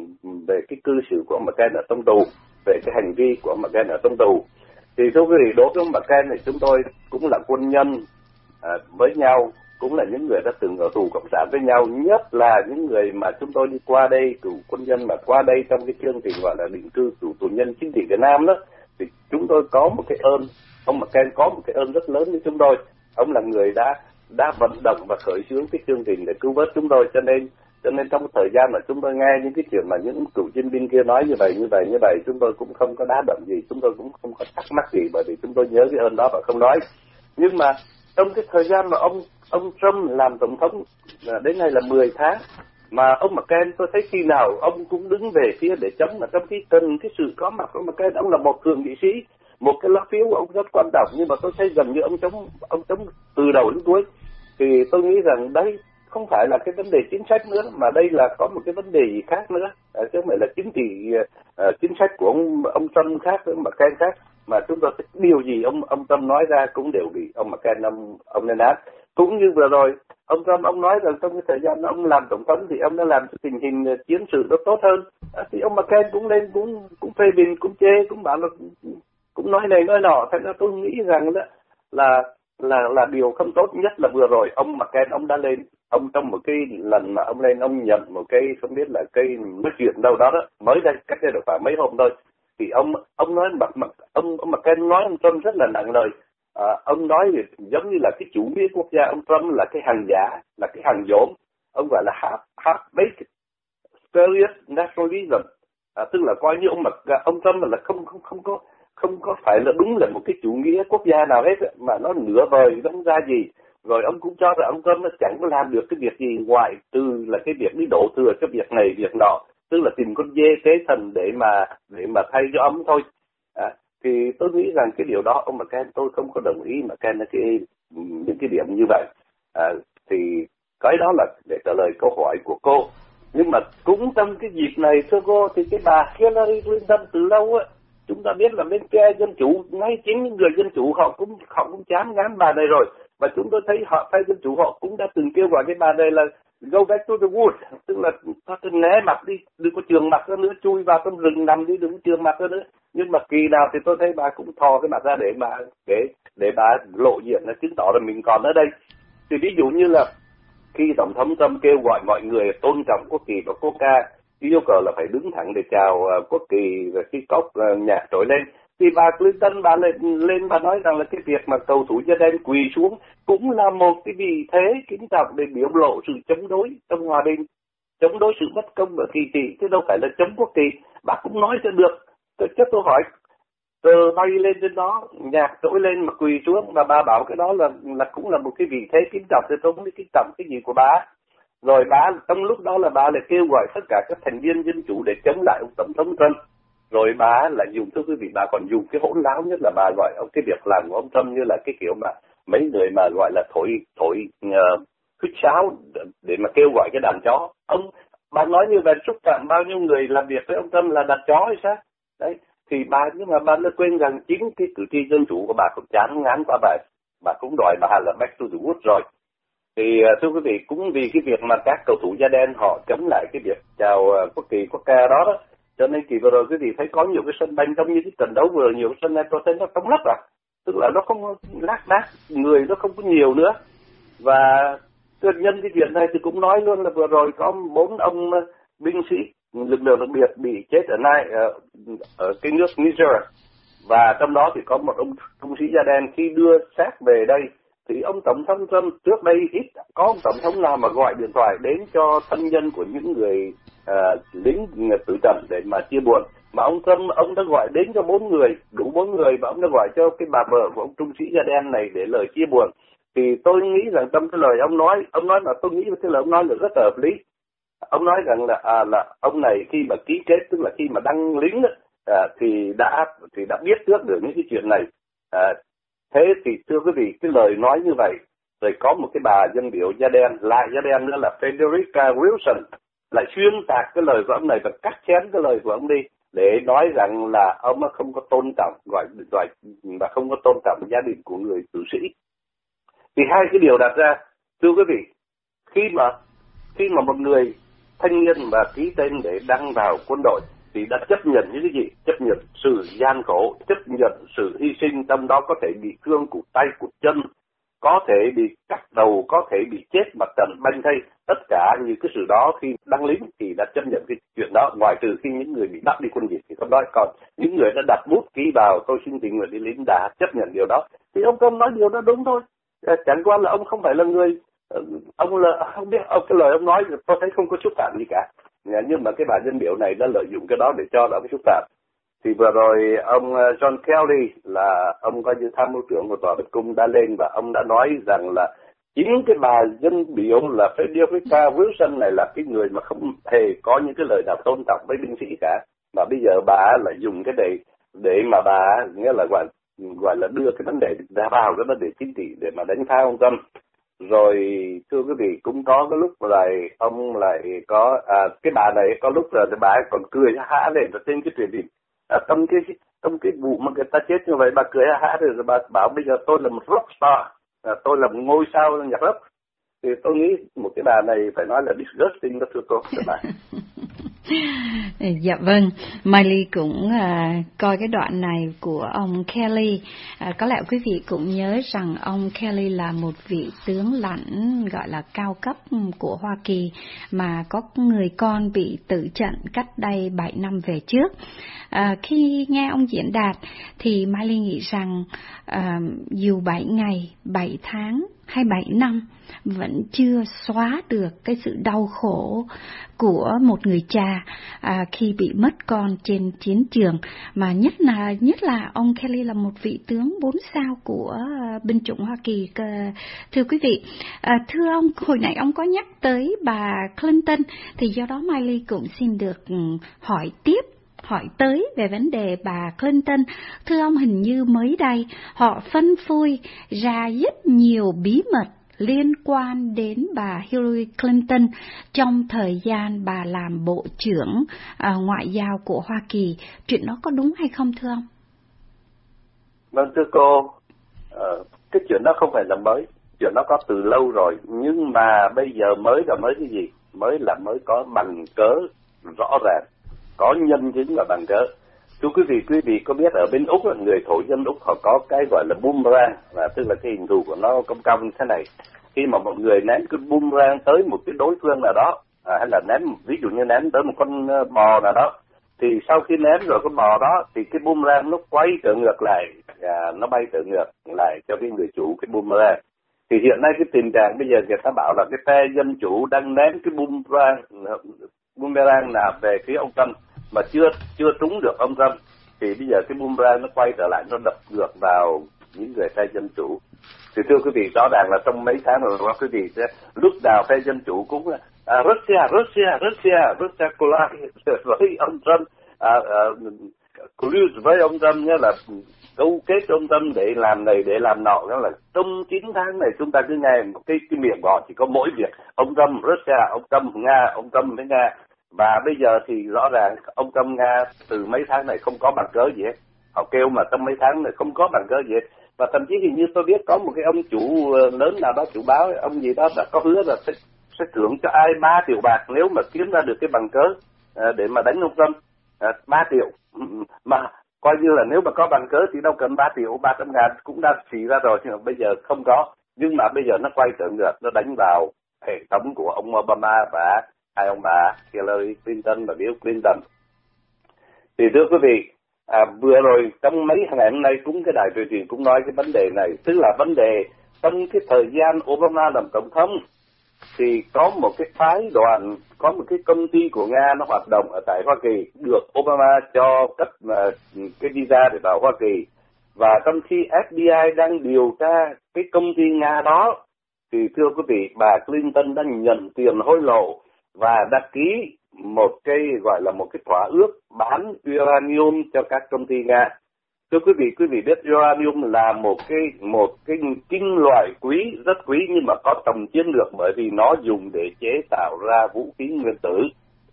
về cái cư xử của ông McCain ở trong tù, về cái hành vi của ông McCain ở trong tù. Thì thưa quý vị, đối với ông McCain thì chúng tôi cũng là quân nhân à, với nhau, cũng là những người đã từng ở tù cộng sản với nhau, nhất là những người mà chúng tôi đi qua đây, cựu quân nhân mà qua đây trong cái chương trình gọi là định cư cựu tù nhân chính trị Việt Nam đó, thì chúng tôi có một cái ơn, ông McCain có một cái ơn rất lớn với chúng tôi. Ông là người đã đã vận động và khởi xướng cái chương trình để cứu vớt chúng tôi, cho nên cho nên trong thời gian mà chúng tôi nghe những cái chuyện mà những cựu chiến binh kia nói như vậy như vậy như vậy, chúng tôi cũng không có đá động gì, chúng tôi cũng không có thắc mắc gì, bởi vì chúng tôi nhớ cái ơn đó và không nói. Nhưng mà trong cái thời gian mà ông ông Trump làm tổng thống đến nay là mười tháng, mà ông McCain tôi thấy khi nào ông cũng đứng về phía để chống, mà trong khi cần cái sự có mặt của ông McCain, ông là một thượng nghị sĩ, một cái lá phiếu của ông rất quan trọng, nhưng mà tôi thấy gần như ông chống ông chống từ đầu đến cuối. Thì tôi nghĩ rằng đây không phải là cái vấn đề chính sách nữa, mà đây là có một cái vấn đề gì khác nữa, à, chứ không phải là chính trị uh, chính sách của ông ông Trump khác, ông McCain khác, mà chúng tôi thấy điều gì ông ông Trump nói ra cũng đều bị ông McCain ông ông lên án. Cũng như vừa rồi ông Trump ông nói rằng trong cái thời gian ông làm tổng thống thì ông đã làm cho tình hình chiến sự nó tốt hơn, à, thì ông McCain cũng lên cũng cũng phê bình, cũng chê, cũng bảo là cũng nói này nói nọ. Thành ra tôi nghĩ rằng đó là là là điều không tốt. Nhất là vừa rồi ông McCain ông đã lên, ông trong một cái lần mà ông lên ông nhận một cái không biết là cái nói chuyện đâu đó đó mới đây, cách đây được phải mấy hôm thôi, thì ông ông nói mặt mặt ông ông McCain nói ông Trump rất là nặng lời. À, ông nói giống như là cái chủ nghĩa quốc gia, ông Trump là cái hàng giả, là cái hàng dỗm, ông gọi là half half baked spurious nationalism, à, tức là coi như ông mặt ông Trump là không không không có không có phải là đúng là một cái chủ nghĩa quốc gia nào hết, mà nó nửa vời, nó không ra gì. Rồi ông cũng cho rằng ông Trump nó chẳng có làm được cái việc gì ngoại trừ là cái việc đi đổ thừa cho việc này việc nọ, tức là tìm con dê tế thần để mà để mà thay cho ông thôi. À, thì tôi nghĩ rằng cái điều đó ông McCain tôi không có đồng ý McCain là cái những cái điểm như vậy. À, thì cái đó là để trả lời câu hỏi của cô. Nhưng mà cũng trong cái dịp này thưa cô, thì cái bà Hillary Clinton từ lâu á, chúng ta biết là bên phe dân chủ, ngay chính những người dân chủ họ cũng họ cũng chán ngán bà này rồi, và chúng tôi thấy họ phe dân chủ họ cũng đã từng kêu gọi cái bà này là go back to the woods, tức là ta né mặt đi, đừng có trường mặt nữa, chui vào trong rừng nằm đi, đừng có trường mặt nữa. Nhưng mà kỳ nào thì tôi thấy bà cũng thò cái mặt ra để mà để để bà lộ diện, là chứng tỏ là mình còn ở đây. Thì ví dụ như là khi tổng thống Trump kêu gọi mọi người tôn trọng quốc kỳ và quốc ca, yêu cầu là phải đứng thẳng để chào uh, quốc kỳ và khi cốc uh, nhạc trỗi lên, thì bà Clinton bà lên lên bà nói rằng là cái việc mà cầu thủ da đen quỳ xuống cũng là một cái vị thế kính trọng để biểu lộ sự chống đối trong hòa bình, chống đối sự bất công và kỳ thị, chứ đâu phải là chống quốc kỳ. Bà cũng nói cho được. Tôi chắc tôi hỏi, cờ bay lên trên đó, nhạc trỗi lên mà quỳ xuống, mà bà bảo cái đó là là cũng là một cái vị thế kính trọng, thì tôi không biết kính trọng cái gì của bà. Rồi bà trong lúc đó là bà lại kêu gọi tất cả các thành viên dân chủ để chống lại ông tổng thống Trump. Rồi bà lại dùng, thưa quý vị, bà còn dùng cái hỗn láo nhất là bà gọi ông cái việc làm của ông Trump như là cái kiểu mà mấy người mà gọi là thổi thổi uh, huýt sáo để mà kêu gọi cái đàn chó. Ông bà nói như vậy xúc phạm bao nhiêu người làm việc với ông Trump là đàn chó hay sao? Đấy, thì bà nhưng mà bà đã quên rằng chính cái cử tri dân chủ của bà cũng chán ngán qua bà, bà cũng đòi bà là back to the woods rồi. Thì thưa quý vị, cũng vì cái việc mà các cầu thủ da đen họ chống lại cái việc chào quốc kỳ quốc ca đó đó, cho nên kỳ vừa rồi quý vị thấy có nhiều cái sân banh trong như cái trận đấu vừa nhiều cái sân này tôi thấy nó trống lấp à, tức là nó không lác đác, người nó không có nhiều nữa. Và nhân cái chuyện này thì cũng nói luôn là vừa rồi có bốn ông binh sĩ lực lượng đặc biệt bị chết ở nay ở, ở cái nước Niger, và trong đó thì có một ông trung sĩ da đen. Khi đưa xác về đây thì ông tổng thống Trump trước đây ít có ông tổng thống nào mà gọi điện thoại đến cho thân nhân của những người uh, lính tử trận để mà chia buồn. mà ông Trump ông đã gọi đến cho bốn người, đủ bốn người, và ông đã gọi cho cái bà vợ của ông trung sĩ da đen này để lời chia buồn. Thì tôi nghĩ rằng trong cái lời ông nói, ông nói là tôi nghĩ cái lời ông nói là rất là hợp lý. Ông nói rằng là à, là ông này khi mà ký kết, tức là khi mà đăng lính à, thì đã thì đã biết trước được những cái chuyện này. À, thế thì thưa quý vị, cái lời nói như vậy, rồi có một cái bà dân biểu da đen, lại da đen nữa là Frederica Wilson, lại xuyên tạc cái lời của ông này và cắt chén cái lời của ông đi để nói rằng là ông không có tôn trọng, gọi gọi và không có tôn trọng gia đình của người tử sĩ. Thì hai cái điều đặt ra, thưa quý vị, khi mà khi mà một người thanh niên mà ký tên để đăng vào quân đội thì đã chấp nhận những cái gì? Chấp nhận sự gian khổ, chấp nhận sự hy sinh, trong đó có thể bị thương cụt tay cụt chân, có thể bị cắt đầu, có thể bị chết mặt trận banh thây. Tất cả những cái sự đó khi đăng lính thì đã chấp nhận cái chuyện đó, ngoài trừ khi những người bị bắt đi quân dịch thì không nói. Còn những người đã đặt bút ký vào tôi xin tình nguyện đi lính đã chấp nhận điều đó. Thì ông Trump nói điều đó đúng thôi. Chẳng qua là ông không phải là người, ông là không biết ông cái lời ông nói tôi thấy không có xúc phạm gì cả. Nhưng mà cái bà dân biểu này đã lợi dụng cái đó để cho là cái xúc phạm. Thì vừa rồi ông John Kelly là ông coi như tham mưu trưởng của tòa bạch cung đã lên và ông đã nói rằng là chính cái bà dân biểu là Frederica Wilson này là cái người mà không hề có những cái lời nào tôn trọng với binh sĩ cả, mà bây giờ bà lại dùng cái này để mà bà nghĩa là gọi gọi là đưa cái vấn đề ra vào cái vấn đề chính trị để mà đánh phá ông Trump. Rồi thưa quý vị, cũng có cái lúc lại ông lại có à, cái bà này có lúc là bà còn cười hả lên trên cái truyền hình à, trong cái trong cái vụ mà người ta chết như vậy, bà cười hả rồi, rồi bà bảo bây giờ tôi là một rockstar, à, tôi là một ngôi sao nhạc rock. Thì tôi nghĩ một cái bà này phải nói là disgusting đó thưa cô. Dạ vâng, Miley cũng à, coi cái đoạn này của ông Kelly. À, có lẽ quý vị cũng nhớ rằng ông Kelly là một vị tướng lãnh gọi là cao cấp của Hoa Kỳ mà có người con bị tử trận cách đây bảy năm về trước. À, khi nghe ông diễn đạt thì Miley nghĩ rằng à, dù bảy ngày, bảy tháng hay bảy năm vẫn chưa xóa được cái sự đau khổ của một người cha à, khi bị mất con trên chiến trường, mà nhất là nhất là ông Kelly là một vị tướng bốn sao của uh, binh chủng Hoa Kỳ. Uh, thưa quý vị, uh, thưa ông, hồi nãy ông có nhắc tới bà Clinton, thì do đó Miley cũng xin được um, hỏi tiếp hỏi tới về vấn đề bà Clinton. Thưa ông, hình như mới đây họ phanh phui ra rất nhiều bí mật liên quan đến bà Hillary Clinton trong thời gian bà làm Bộ trưởng à, Ngoại giao của Hoa Kỳ. Chuyện đó có đúng hay không thưa ông? Vâng thưa cô, à, cái chuyện đó không phải là mới, chuyện đó có từ lâu rồi, nhưng mà bây giờ mới là mới cái gì? Mới là mới có bằng cớ rõ ràng, có nhân chứng và bằng cớ. Thưa quý vị, quý vị có biết ở bên Úc, người thổ dân Úc họ có cái gọi là boomerang, là tức là cái hình thù của nó cong cong như thế này. Khi mà một người ném cái boomerang tới một cái đối phương nào đó, à, hay là ném, ví dụ như ném tới một con bò nào đó, thì sau khi ném rồi con bò đó, thì cái boomerang nó quay trở ngược lại, à, nó bay trở ngược lại cho cái người chủ cái boomerang. Thì hiện nay cái tình trạng bây giờ người ta bảo là cái phe dân chủ đang ném cái boomerang, boomerang nào về phía ông Trump mà chưa chưa trúng được ông Trump, thì bây giờ cái boomerang nó quay trở lại, nó đập ngược vào những người phe dân chủ. Thì thưa quý vị, rõ ràng là trong mấy tháng rồi quý vị sẽ lúc nào phe dân chủ cũng là à, Russia, Russia, Russia, Russia collide với ông Trump, à, à, collude với ông Trump, nhé, là câu kết ông Trump để làm này để làm nọ. Đó là trong chín tháng này chúng ta cứ nghe một cái, cái miệng họ chỉ có mỗi việc ông Trump Russia, ông Trump Nga, ông Trump với Nga. Và bây giờ thì rõ ràng ông Trump Nga từ mấy tháng này không có bằng cớ gì hết. Họ kêu mà trong mấy tháng này không có bằng cớ gì hết. Và thậm chí hình như tôi biết có một cái ông chủ lớn nào đó, chủ báo, ông gì đó đã có hứa là sẽ, sẽ thưởng cho ai ba triệu bạc nếu mà kiếm ra được cái bằng cớ à, để mà đánh ông Trump. À, ba triệu. Mà coi như là nếu mà có bằng cớ thì đâu cần ba triệu, ba trăm ngàn cũng đã xì ra rồi, nhưng mà bây giờ không có. Nhưng mà bây giờ nó quay trở ngược, nó đánh vào hệ thống của ông Obama và hai ông bà Hillary Clinton và Bill Clinton. Thì thưa quý vị, à, vừa rồi trong mấy ngày hôm nay cũng cái đài truyền hình cũng nói cái vấn đề này, tức là vấn đề trong cái thời gian Obama làm tổng thống thì có một cái phái đoàn, có một cái công ty của Nga nó hoạt động ở tại Hoa Kỳ, được Obama cho cấp uh, cái visa để vào Hoa Kỳ. Và trong khi ép bê i đang điều tra cái công ty Nga đó, thì thưa quý vị, bà Clinton đã nhận tiền hối lộ và đã ký một cái gọi là một cái thỏa ước bán uranium cho các công ty Nga. Thưa quý vị, quý vị biết uranium là một cái một cái kim loại quý, rất quý, nhưng mà có tầm chiến lược bởi vì nó dùng để chế tạo ra vũ khí nguyên tử.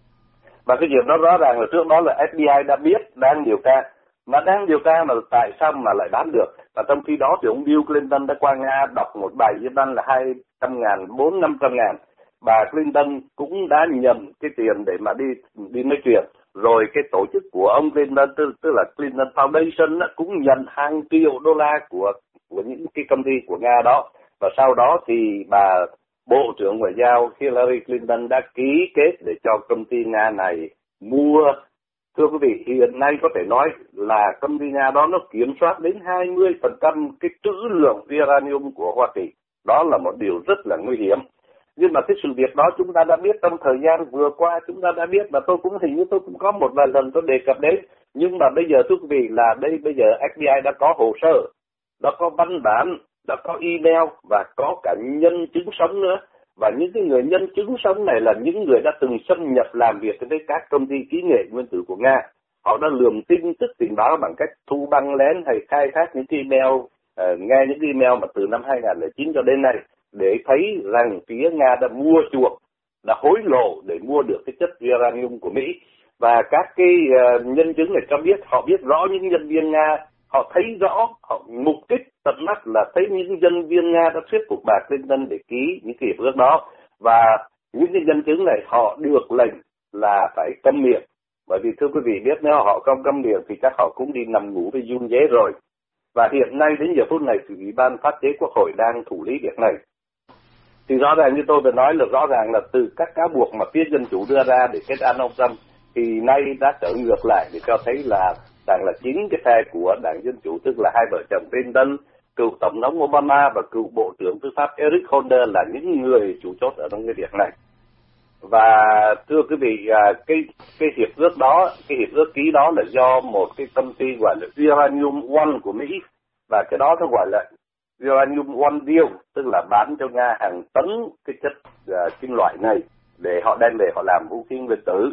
Và cái việc đó rõ ràng là trước đó là ép bê i đã biết, đang điều tra. Mà đang điều tra mà tại sao mà lại bán được? Và trong khi đó thì ông Bill Clinton đã qua Nga đọc một bài diễn văn là hai trăm ngàn, bốn năm trăm ngàn. Bà Clinton cũng đã nhận cái tiền để mà đi đi nói chuyện. Rồi cái tổ chức của ông Clinton, tức, tức là Clinton Foundation, cũng nhận hàng triệu đô la của của những cái công ty của Nga đó. Và sau đó thì bà Bộ trưởng Ngoại giao Hillary Clinton đã ký kết để cho công ty Nga này mua. Thưa quý vị, hiện nay có thể nói là công ty Nga đó nó kiểm soát đến hai mươi phần trăm cái trữ lượng uranium của Hoa Kỳ. Đó là một điều rất là nguy hiểm. Nhưng mà cái sự việc đó chúng ta đã biết trong thời gian vừa qua, chúng ta đã biết, và tôi cũng hình như tôi cũng có một vài lần tôi đề cập đến. Nhưng mà bây giờ thưa quý vị là đây bây giờ ép bê i đã có hồ sơ, đã có văn bản, đã có email và có cả nhân chứng sống nữa. Và những cái người nhân chứng sống này là những người đã từng xâm nhập làm việc với các công ty kỹ nghệ nguyên tử của Nga. Họ đã lượm tin tức tình báo bằng cách thu băng lén hay khai thác những email, uh, nghe những email mà từ năm hai không không chín cho đến nay, để thấy rằng phía Nga đã mua chuộc, đã hối lộ để mua được cái chất uranium của Mỹ. Và các cái uh, nhân chứng này cho biết, họ biết rõ những nhân viên Nga, họ thấy rõ, họ mục đích tận mắt là thấy những nhân viên Nga đã thuyết phục bà Clinton để ký những cái hiệp ước đó. Và những cái nhân chứng này họ được lệnh là phải câm miệng. Bởi vì thưa quý vị biết, nếu họ không câm miệng thì chắc họ cũng đi nằm ngủ với run rế rồi. Và hiện nay đến giờ phút này thì Ủy ban Pháp chế Quốc hội đang thủ lý việc này. Thì rõ ràng như tôi vừa nói là rõ ràng là từ các cáo buộc mà phía Dân Chủ đưa ra để kết án ông Trump thì nay đã trở ngược lại để cho thấy là rằng là chính cái phe của Đảng Dân Chủ, tức là hai vợ chồng Clinton, cựu Tổng thống Obama và cựu Bộ trưởng Tư pháp Eric Holder là những người chủ chốt ở trong cái việc này. Và thưa quý vị, cái cái hiệp ước đó, cái hiệp ước ký đó là do một cái công ty gọi là Uranium One của Mỹ, và cái đó nó gọi là Uranium One Deal, tức là bán cho Nga hàng tấn cái chất uh, kim loại này để họ đem về họ làm vũ khí nguyên tử.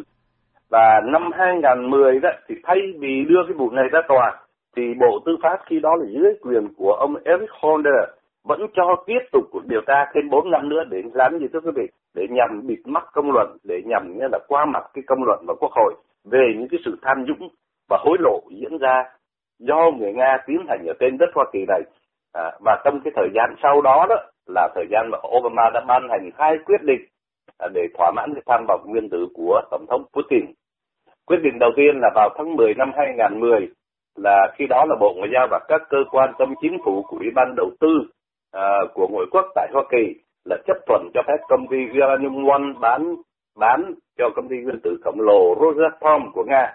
Và năm hai không một không đó thì thay vì đưa cái vụ này ra tòa thì Bộ Tư pháp khi đó là dưới quyền của ông Eric Holder vẫn cho tiếp tục cuộc điều tra thêm bốn năm nữa để làm gì thưa quý vị? Để nhằm bịt mắt công luận, để nhằm như là qua mặt cái công luận và Quốc hội về những cái sự tham nhũng và hối lộ diễn ra do người Nga tiến hành ở trên đất Hoa Kỳ này. À, và trong cái thời gian sau đó đó là thời gian mà Obama đã ban hành hai quyết định à, để thỏa mãn cái tham vọng nguyên tử của Tổng thống Putin. Quyết định đầu tiên là vào tháng mười năm hai không một không, là khi đó là Bộ Ngoại giao và các cơ quan trong chính phủ của Ủy ban Đầu tư à, của Ngoại quốc tại Hoa Kỳ là chấp thuận cho phép công ty Uranium One bán bán cho công ty nguyên tử khổng lồ Rosatom của Nga,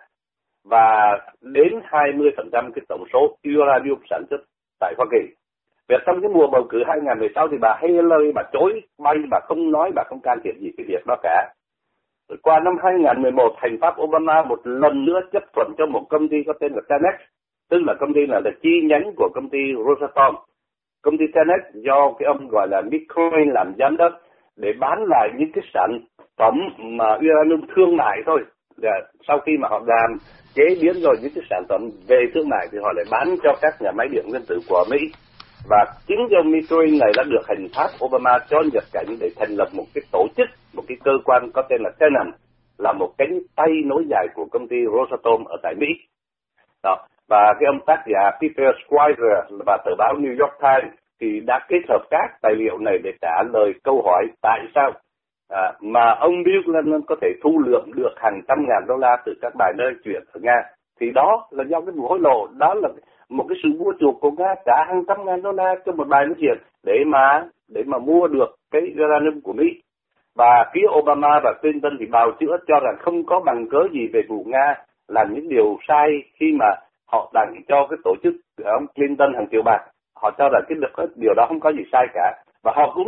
và đến hai mươi phần trăm cái tổng số uranium sản xuất tại Hoa Kỳ. Việc trong cái mùa bầu cử hai không một sáu thì bà Hillary bà chối bay, bà không nói, bà không can thiệp gì cái việc đó cả. Rồi qua năm hai không một một, hành pháp Obama một lần nữa chấp thuận cho một công ty có tên là Tenex, tức là công ty là, là chi nhánh của công ty Rosatom. Công ty Tenex do cái ông gọi là Nick Cohen làm giám đốc để bán lại những cái sản phẩm mà uranium thương mại thôi. Và sau khi mà họ làm chế biến rồi những cái sản phẩm về thương mại thì họ lại bán cho các nhà máy điện nguyên tử của Mỹ. Và chính ông Nick Cohen này đã được hành pháp Obama cho nhập cảnh để thành lập một cái tổ chức, một cái cơ quan có tên là Tenon, là một cánh tay nối dài của công ty Rosatom ở tại Mỹ. Đó. Và cái ông tác giả Peter Schweizer và tờ báo New York Times thì đã kết hợp các tài liệu này để trả lời câu hỏi tại sao à, mà ông Bill Clinton có thể thu lượm được hàng trăm ngàn đô la từ các bài nơi chuyện ở Nga. Thì đó là do cái vụ hối lộ, đó là một cái sự mua chuộc của Nga trả hàng trăm ngàn đô la cho một bài nói chuyện để mà để mà mua được cái uranium của Mỹ. Và phía Obama và Clinton thì bào chữa cho rằng không có bằng cớ gì về vụ Nga làm những điều sai khi mà họ tặng cho cái tổ chức ông Clinton hàng triệu bạc. Họ cho rằng cái điều đó không có gì sai cả. Và họ cũng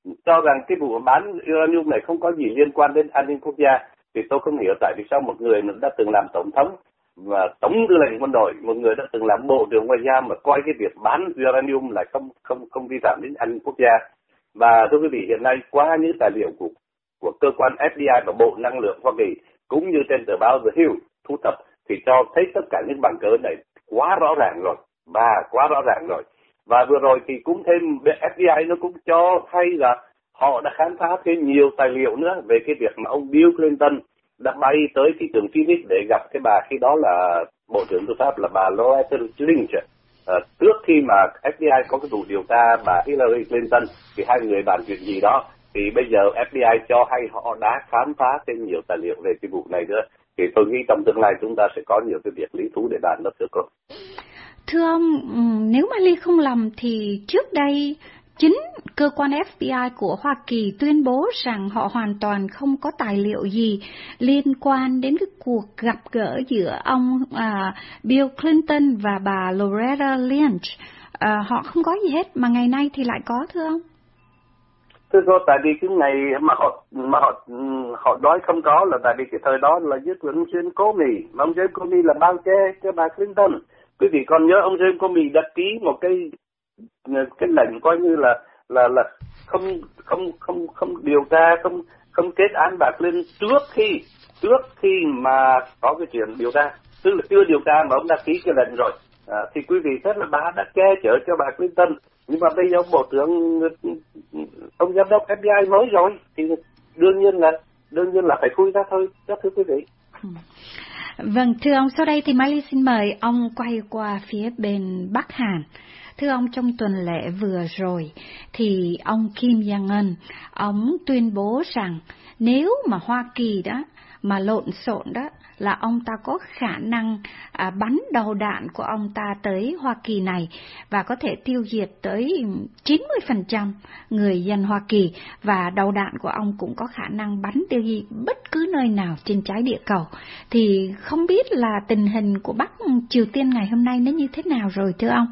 cho rằng cái vụ bán uranium này không có gì liên quan đến an ninh quốc gia, thì tôi không hiểu tại vì sao một người đã từng làm tổng thống và tổng tư lệnh quân đội, một người đã từng làm bộ trưởng ngoại giao mà coi cái việc bán uranium là không không không vi phạm đến an ninh quốc gia. Và thưa quý vị, hiện nay qua những tài liệu của của cơ quan ép bê i và Bộ Năng lượng Hoa Kỳ cũng như trên tờ báo The Hill thu thập thì cho thấy tất cả những bằng cớ này quá rõ ràng rồi, và quá rõ ràng rồi. Và vừa rồi thì cũng thêm ép bê i nó cũng cho thấy là họ đã khám phá thêm nhiều tài liệu nữa về cái việc mà ông Bill Clinton đã bay tới cái trường Phoenix để gặp cái bà khi đó là Bộ trưởng Tư pháp là bà Loretta Lynch. À, trước khi mà ép bê i có cái vụ điều tra bà Hillary Clinton thì hai người bàn chuyện gì đó, thì bây giờ ép bê i cho hay họ đã khám phá thêm nhiều tài liệu về cái vụ này nữa. Thì tôi nghĩ trong tương lai chúng ta sẽ có nhiều cái việc lý thú để bàn đó thưa cô. Thưa ông, nếu mà Ly không lầm thì trước đây chính cơ quan ép bê i của Hoa Kỳ tuyên bố rằng họ hoàn toàn không có tài liệu gì liên quan đến cái cuộc gặp gỡ giữa ông à, Bill Clinton và bà Loretta Lynch. À, họ không có gì hết, mà ngày nay thì lại có, thưa ông? Thưa cô, tại vì cái ngày mà họ mà họ họ nói không có là tại vì cái thời đó là dưới quyền ông James Comey, mà ông James Comey là bao che cho bà Clinton. Quý vị còn nhớ ông James Comey đã ký một cái cái lệnh coi như là là là không không không không điều tra, không không kết án bà Clinton trước khi trước khi mà có cái chuyện điều tra, tức là chưa điều tra mà ông đã ký cái lệnh rồi. À, thì quý vị thấy là bà đã che chở cho bà Clinton, nhưng mà bây giờ ông bộ trưởng, ông giám đốc ép bê i mới rồi thì đương nhiên là đương nhiên là phải khui ra thôi, đó thưa quý vị. Vâng, thưa ông, sau đây thì Mai Ly xin mời ông quay qua phía bên Bắc Hàn. Thưa ông, trong tuần lễ vừa rồi thì ông Kim Jong-un, ông tuyên bố rằng nếu mà Hoa Kỳ đó mà lộn xộn đó là ông ta có khả năng à, bắn đầu đạn của ông ta tới Hoa Kỳ này và có thể tiêu diệt tới chín mươi phần trăm người dân Hoa Kỳ, và đầu đạn của ông cũng có khả năng bắn tiêu diệt bất cứ nơi nào trên trái địa cầu. Thì không biết là tình hình của Bắc Triều Tiên ngày hôm nay nó như thế nào rồi thưa ông?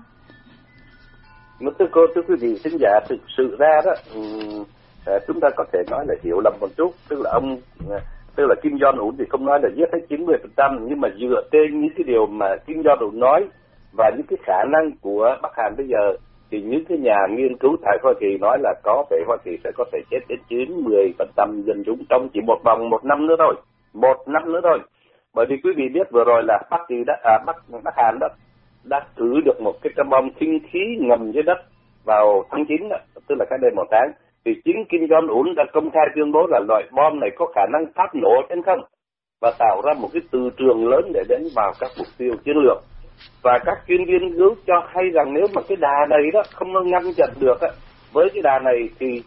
Thưa cô, thưa quý vị khán giả, thực sự ra đó chúng ta có thể nói là hiểu lầm một chút, tức là ông tức là Kim Jong Un thì không nói là giết hết chín mươi phần trăm, nhưng mà dựa trên những cái điều mà Kim Jong Un nói và những cái khả năng của Bắc Hàn bây giờ thì những cái nhà nghiên cứu tại Hoa Kỳ nói là có thể Hoa Kỳ sẽ có thể chết đến chín mươi phần trăm dân chúng trong chỉ một vòng một năm nữa thôi, một năm nữa thôi. Bởi vì quý vị biết vừa rồi là Bắc Kỳ đã à, Bắc Bắc Hàn đã đã thử được một cái trái bom sinh khí ngầm dưới đất vào tháng chín đó, tức là cách đây một tháng. Thì chính Kim Jong Un đã công khai tuyên bố là loại bom này có khả năng phát nổ trên không và tạo ra một cái từ trường lớn để đánh vào các mục tiêu chiến lược. Và các chuyên viên nghiên cứu cho hay rằng nếu mà cái đà này đó không ngăn chặn được á, với cái đà này thì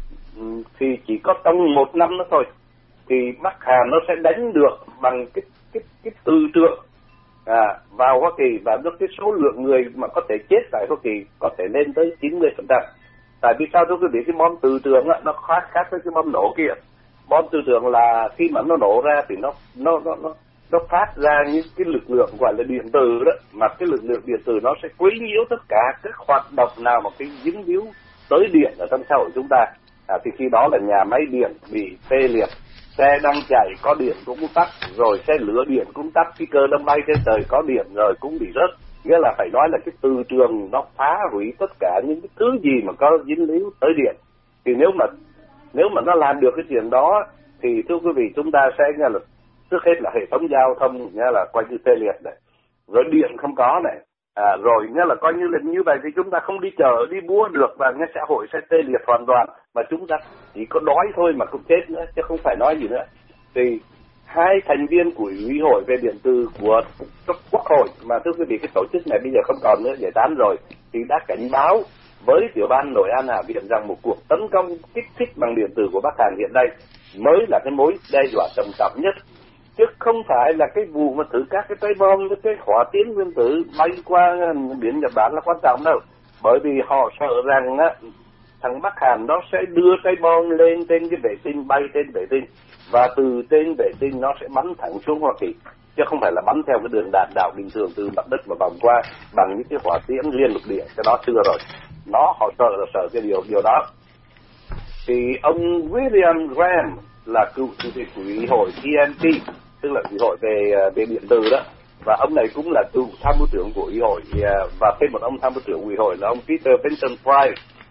thì chỉ có trong một năm nữa thôi thì Bắc Hàn nó sẽ đánh được bằng cái cái cái từ trường à, vào Hoa Kỳ, và cái số lượng người mà có thể chết tại Hoa Kỳ có thể lên tới chín mươi phần trăm. Tại vì sao thưa quý vị, cái bom từ trường á, nó khác khác với cái bom nổ kia. Bom từ trường là khi mà nó nổ ra thì nó nó nó nó nó phát ra những cái lực lượng gọi là điện từ đó, mà cái lực lượng điện từ nó sẽ quấy nhiễu tất cả các hoạt động nào mà cái dính líu tới điện ở trong xã hội chúng ta. À, thì khi đó là nhà máy điện bị tê liệt, xe đang chạy có điện cũng tắt, rồi xe lửa điện cũng tắt, cái cơ đang bay trên trời có điện rồi cũng bị rớt. Nghĩa là phải nói là cái từ trường nó phá hủy tất cả những cái thứ gì mà có dính líu tới điện. Thì nếu mà nếu mà nó làm được cái chuyện đó thì thưa quý vị, chúng ta sẽ nghe là trước hết là hệ thống giao thông nghe là coi như tê liệt này, rồi điện không có này, à, rồi nghe là coi như là như vậy thì chúng ta không đi chợ đi mua được, và nghe xã hội sẽ tê liệt hoàn toàn, mà chúng ta chỉ có đói thôi mà không chết nữa, chứ không phải nói gì nữa. Thì hai thành viên của Ủy hội về điện tử của Quốc hội, mà thưa quý vị cái tổ chức này bây giờ không còn nữa, giải tán rồi, thì đã cảnh báo với tiểu ban Nội an Hạ viện rằng một cuộc tấn công kích thích bằng điện tử của Bắc Hàn hiện nay mới là cái mối đe dọa trầm trọng nhất, chứ không phải là cái vụ mà thử các cái trái bom với cái hỏa tiễn nguyên tử bay qua biển Nhật Bản là quan trọng đâu. Bởi vì họ sợ rằng á, thằng Bắc Hàn nó sẽ đưa trái bom lên trên cái vệ tinh, bay trên vệ tinh, và từ trên vệ tinh nó sẽ bắn thẳng xuống Hoa Kỳ, chứ không phải là bắn theo cái đường đạn đạo bình thường từ mặt đất mà vòng qua bằng những cái hỏa tiễn liên lục địa. Cái đó chưa rồi, nó họ sợ là sợ cái điều điều đó. thì ông William Graham là cựu chủ tịch của Ủy hội E M T, tức là Ủy hội về về điện tử đó, và ông này cũng là cựu tham mưu trưởng của Ủy hội, và thêm một ông tham mưu trưởng Ủy hội là ông Peter Benson Price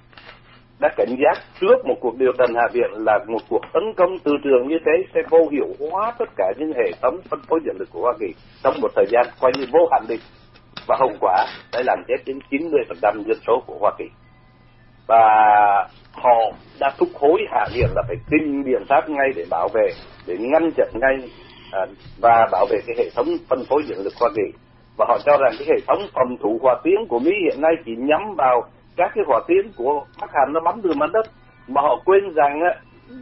đã cảnh giác trước một cuộc điều trần Hạ viện là một cuộc tấn công từ trường như thế sẽ vô hiệu hóa tất cả những hệ thống phân phối điện lực của Hoa Kỳ trong một thời gian coi như vô hạn định, và hậu quả đã làm chết đến chín mươi phần trăm dân số của Hoa Kỳ. Và họ đã thúc hối Hạ viện là phải tìm biện pháp ngay để bảo vệ, để ngăn chặn ngay à, và bảo vệ cái hệ thống phân phối điện lực Hoa Kỳ. Và họ cho rằng cái hệ thống phòng thủ hỏa tiễn của Mỹ hiện nay chỉ nhắm vào các cái hỏa tiễn của Bắc Hàn nó bắn từ mặt đất, mà họ quên rằng á,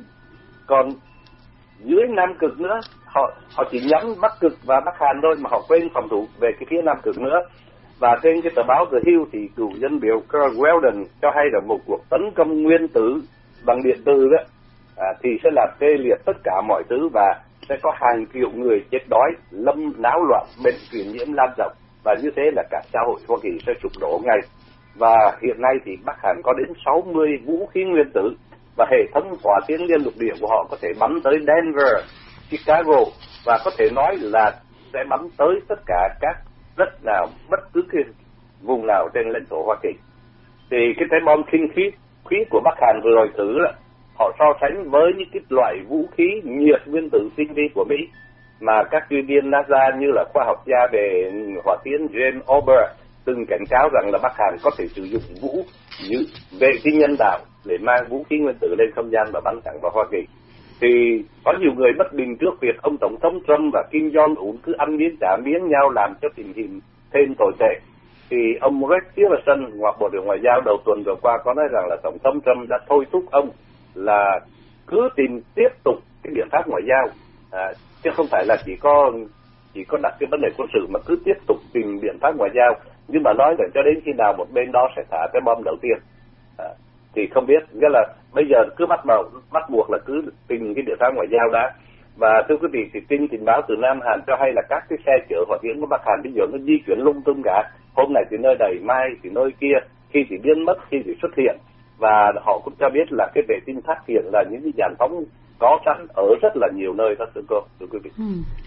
còn dưới Nam Cực nữa, họ họ chỉ nhắm Bắc Cực và Bắc Hàn thôi, mà họ quên phòng thủ về cái phía Nam Cực nữa. Và trên cái tờ báo The Hill thì cựu dân biểu Carl Weldon cho hay là một cuộc tấn công nguyên tử bằng điện tử đó à, thì sẽ làm tê liệt tất cả mọi thứ, và sẽ có hàng triệu người chết đói, lâm náo loạn, bệnh truyền nhiễm lan rộng, và như thế là cả xã hội Hoa Kỳ sẽ sụp đổ ngay. Và hiện nay thì Bắc Hàn có đến sáu mươi vũ khí nguyên tử, và hệ thống hỏa tiễn liên lục địa của họ có thể bắn tới Denver, Chicago, và có thể nói là sẽ bắn tới tất cả các đất nào, bất cứ cái vùng nào trên lãnh thổ Hoa Kỳ. Thì cái trái bom khinh khí khí của Bắc Hàn vừa rồi thử là họ so sánh với những cái loại vũ khí nhiệt nguyên tử tinh vi của Mỹ mà các chuyên viên NASA như là khoa học gia về hỏa tiễn James Ober từng cảnh cáo rằng là Bắc Hàn có thể sử dụng vũ như vệ tinh nhân đạo để mang vũ khí nguyên tử lên không gian và bắn thẳng vào Hoa Kỳ. Thì có nhiều người bất bình trước việc ông Tổng thống Trump và Kim Jong-un cứ ăn miếng trả miếng nhau làm cho tình hình thêm tồi tệ. Thì ông Rex Tillerson, hoặc Bộ trưởng Ngoại giao đầu tuần vừa qua có nói rằng là Tổng thống Trump đã thôi thúc ông là cứ tìm tiếp tục cái biện pháp ngoại giao, à, chứ không phải là chỉ có chỉ có đặt cái vấn đề quân sự, mà cứ tiếp tục tìm biện pháp ngoại giao. Nhưng mà nói rằng cho đến khi nào một bên đó sẽ thả cái bom đầu tiên à, thì không biết. Nghĩa là bây giờ cứ bắt đầu bắt buộc là cứ tìm cái biện pháp ngoại giao đã. Và thưa quý vị, thì tin tình báo từ Nam Hàn cho hay là các cái xe chở hỏa tiễn của Bắc Hàn bây giờ nó di chuyển lung tung cả, hôm này thì nơi này, mai thì nơi kia, khi thì biến mất, khi thì xuất hiện. Và họ cũng cho biết là cái vệ tinh phát hiện là những cái dàn phóng có sẵn ở rất là nhiều nơi đó, thưa cô, thưa quý vị. Ừ.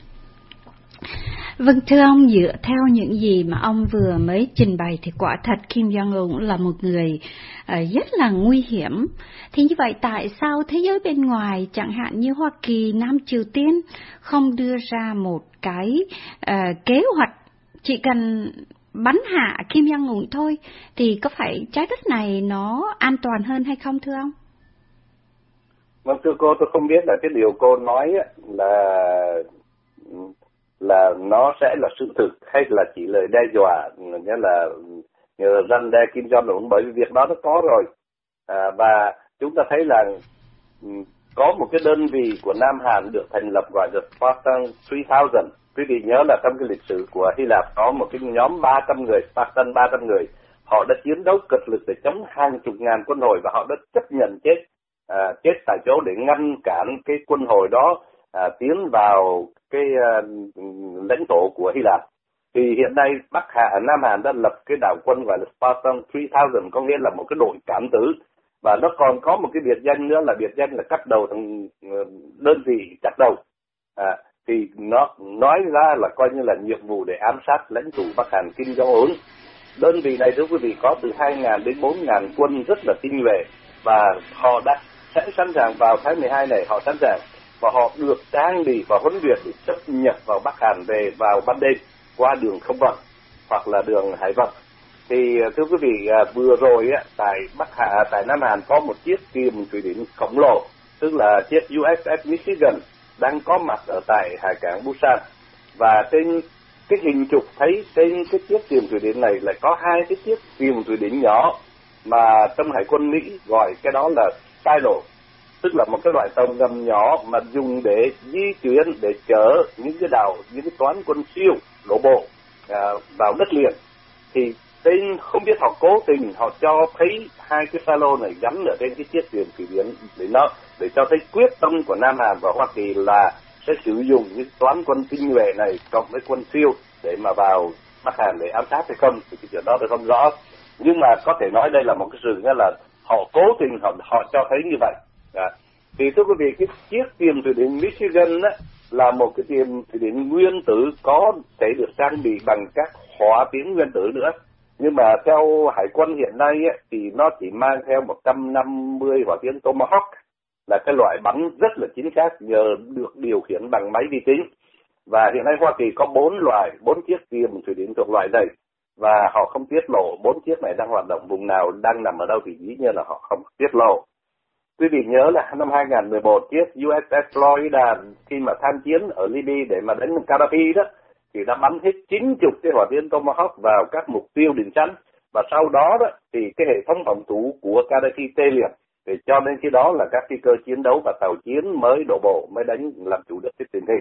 Vâng, thưa ông, dựa theo những gì mà ông vừa mới trình bày thì quả thật Kim Jong-un là một người uh, rất là nguy hiểm. Thì như vậy tại sao thế giới bên ngoài, chẳng hạn như Hoa Kỳ, Nam Triều Tiên không đưa ra một cái uh, kế hoạch chỉ cần bắn hạ Kim Jong-un thôi, thì có phải trái đất này nó an toàn hơn hay không, thưa ông? Vâng, thưa cô, tôi không biết là cái điều cô nói là là nó sẽ là sự thực hay là chỉ lời đe dọa, nghĩa là răn đe Kim Jong-un, bởi vì việc đó nó có rồi. À, và chúng ta thấy là có một cái đơn vị của Nam Hàn được thành lập gọi là Spartan ba nghìn. Quý vị nhớ là trong cái lịch sử của Hy Lạp có một cái nhóm ba trăm người, Spartan ba trăm người. Họ đã chiến đấu cực lực để chống hàng chục ngàn quân Hồi, và họ đã chấp nhận chết à, chết tại chỗ để ngăn cản cái quân Hồi đó à, tiến vào cái uh, lãnh thổ của Hy Lạp. Thì hiện nay Bắc Hà, Nam Hàn đã lập cái đạo quân gọi là Spartan ba nghìn, có nghĩa là một cái đội cảm tử, và nó còn có một cái biệt danh nữa là biệt danh là cắt đầu thằng đơn vị chặt đầu. À, thì nó nói ra là coi như là nhiệm vụ để ám sát lãnh tụ Bắc Hàn Kim Jong-un. Đơn vị này thưa quý vị có từ hai nghìn đến bốn nghìn quân rất là tinh nhuệ, và họ đã sẽ sẵn sàng vào tháng mười hai này, họ sẵn sàng và họ được trang bị và huấn luyện để xuất nhập vào Bắc Hàn về vào ban đêm qua đường không vận hoặc là đường hải vận. Thì thưa quý vị, vừa rồi á, tại Bắc Hà, tại Nam Hàn có một chiếc kiềm thủy điện khổng lồ, tức là chiếc u ét ét Michigan đang có mặt ở tại hải cảng Busan, và trên cái hình chụp thấy trên cái chiếc kiềm thủy điện này lại có hai cái chiếc kiềm thủy điện nhỏ mà trong hải quân Mỹ gọi cái đó là silo, tức là một cái loại tàu ngầm nhỏ mà dùng để di chuyển, để chở những cái đảo, những cái toán quân siêu đổ bộ à, vào đất liền. Thì tên không biết họ cố tình họ cho thấy hai cái silo này gắn ở trên cái chiếc thuyền thủy điện để nó để cho thấy quyết tâm của Nam Hàn và Hoa Kỳ là sẽ sử dụng những toán quân tinh nhuệ này cộng với quân siêu để mà vào Bắc Hàn để ám sát hay không thì cái chuyện đó tôi không rõ, nhưng mà có thể nói đây là một cái sự nghĩa là họ cố tình họ họ cho thấy như vậy. À, thì thưa quý vị, cái chiếc tiền thủy điện Michigan á, là một cái tiền thủy điện nguyên tử có thể được trang bị bằng các hỏa tiễn nguyên tử nữa. Nhưng mà theo Hải quân hiện nay á, thì nó chỉ mang theo một trăm năm mươi hỏa tiễn Tomahawk, là cái loại bắn rất là chính xác nhờ được điều khiển bằng máy vi tính. Và hiện nay Hoa Kỳ có bốn loại, bốn chiếc tiền thủy điện thuộc loại này, và họ không tiết lộ bốn chiếc này đang hoạt động vùng nào, đang nằm ở đâu thì dĩ nhiên là họ không tiết lộ. Quý vị nhớ là năm hai không một một, chiếc u ét ét Florida khi mà tham chiến ở Libya để mà đánh Gaddafi đó, thì đã bắn hết chín mươi cái hỏa tiễn Tomahawk vào các mục tiêu đỉnh chắn, và sau đó đó thì cái hệ thống phòng thủ của Gaddafi tê liệt, thì cho nên khi đó là các phi cơ chiến đấu và tàu chiến mới đổ bộ, mới đánh làm chủ được cái tình hình.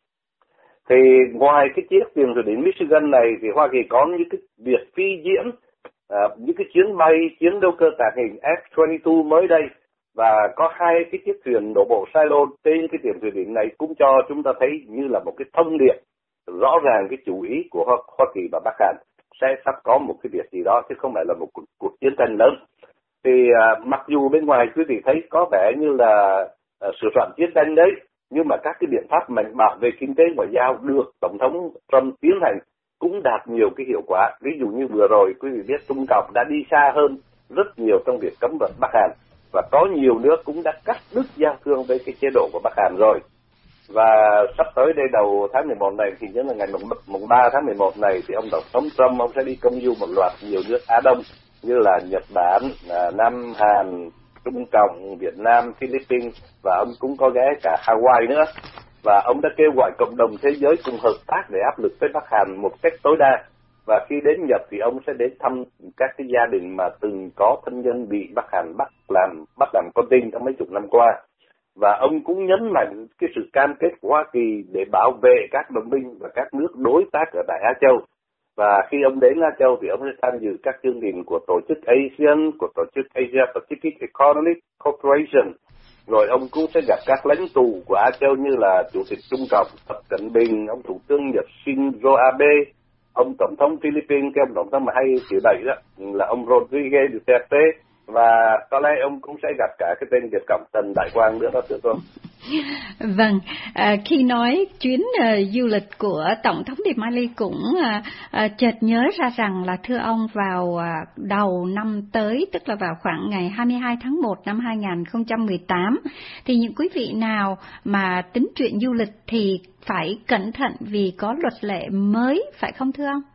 Thì ngoài cái chiếc tiền thủy điện Michigan này thì Hoa Kỳ có những cái việc phi diễn, à, những cái chuyến bay chiến đấu cơ tàng hình F hai mươi hai mới đây, và có hai cái chiếc thuyền đổ bộ silo trên cái tiền thủy điện này cũng cho chúng ta thấy như là một cái thông điệp rõ ràng cái chủ ý của Hoa, Hoa Kỳ và Bắc Hàn sẽ sắp có một cái việc gì đó chứ không phải là một cuộc, cuộc chiến tranh lớn. Thì à, mặc dù bên ngoài quý vị thấy có vẻ như là à, sửa soạn chiến tranh đấy, nhưng mà các cái biện pháp mạnh bạo về kinh tế ngoại giao được Tổng thống Trump tiến hành cũng đạt nhiều cái hiệu quả. Ví dụ như vừa rồi quý vị biết Trung Cộng đã đi xa hơn rất nhiều trong việc cấm vận Bắc Hàn, và có nhiều nước cũng đã cắt đứt giao thương với cái chế độ của Bắc Hàn rồi. Và sắp tới đây đầu tháng mười một này thì nhớ là ngày mùng ba tháng mười một này thì ông Tổng thống Trump ông sẽ đi công du một loạt nhiều nước Á Đông như là Nhật Bản, Nam Hàn, Trung Cộng, Việt Nam, Philippines, và ông cũng có ghé cả Hawaii nữa. Và ông đã kêu gọi cộng đồng thế giới cùng hợp tác để áp lực tới Bắc Hàn một cách tối đa. Và khi đến Nhật thì ông sẽ đến thăm các cái gia đình mà từng có thân nhân bị Bắc Hàn bắt làm bắt làm con tin trong mấy chục năm qua. Và ông cũng nhấn mạnh cái sự cam kết của Hoa Kỳ để bảo vệ các đồng minh và các nước đối tác ở tại Á Châu. Và khi ông đến Á Châu thì ông sẽ tham dự các chương trình của tổ chức ASEAN, của tổ chức Asia Pacific Economic Cooperation. Rồi ông cũng sẽ gặp các lãnh tụ của Á Châu như là Chủ tịch Trung Cộng Tập Cận Bình, ông Thủ tướng Nhật Shinzo Abe, ông Tổng thống Philippines, cái ông Tổng thống mà hay chửi bậy đó là ông Rodriguez Duterte, và có lẽ ông cũng sẽ gặp cả cái tên Việt Cộng Trần Đại Quang nữa đó thưa cô. Vâng, à, khi nói chuyến uh, du lịch của Tổng thống Điệp Mali cũng uh, uh, chợt nhớ ra rằng là thưa ông vào uh, đầu năm tới, tức là vào khoảng ngày hai mươi hai tháng một năm hai không một tám, thì những quý vị nào mà tính chuyện du lịch thì phải cẩn thận vì có luật lệ mới, phải không thưa ông?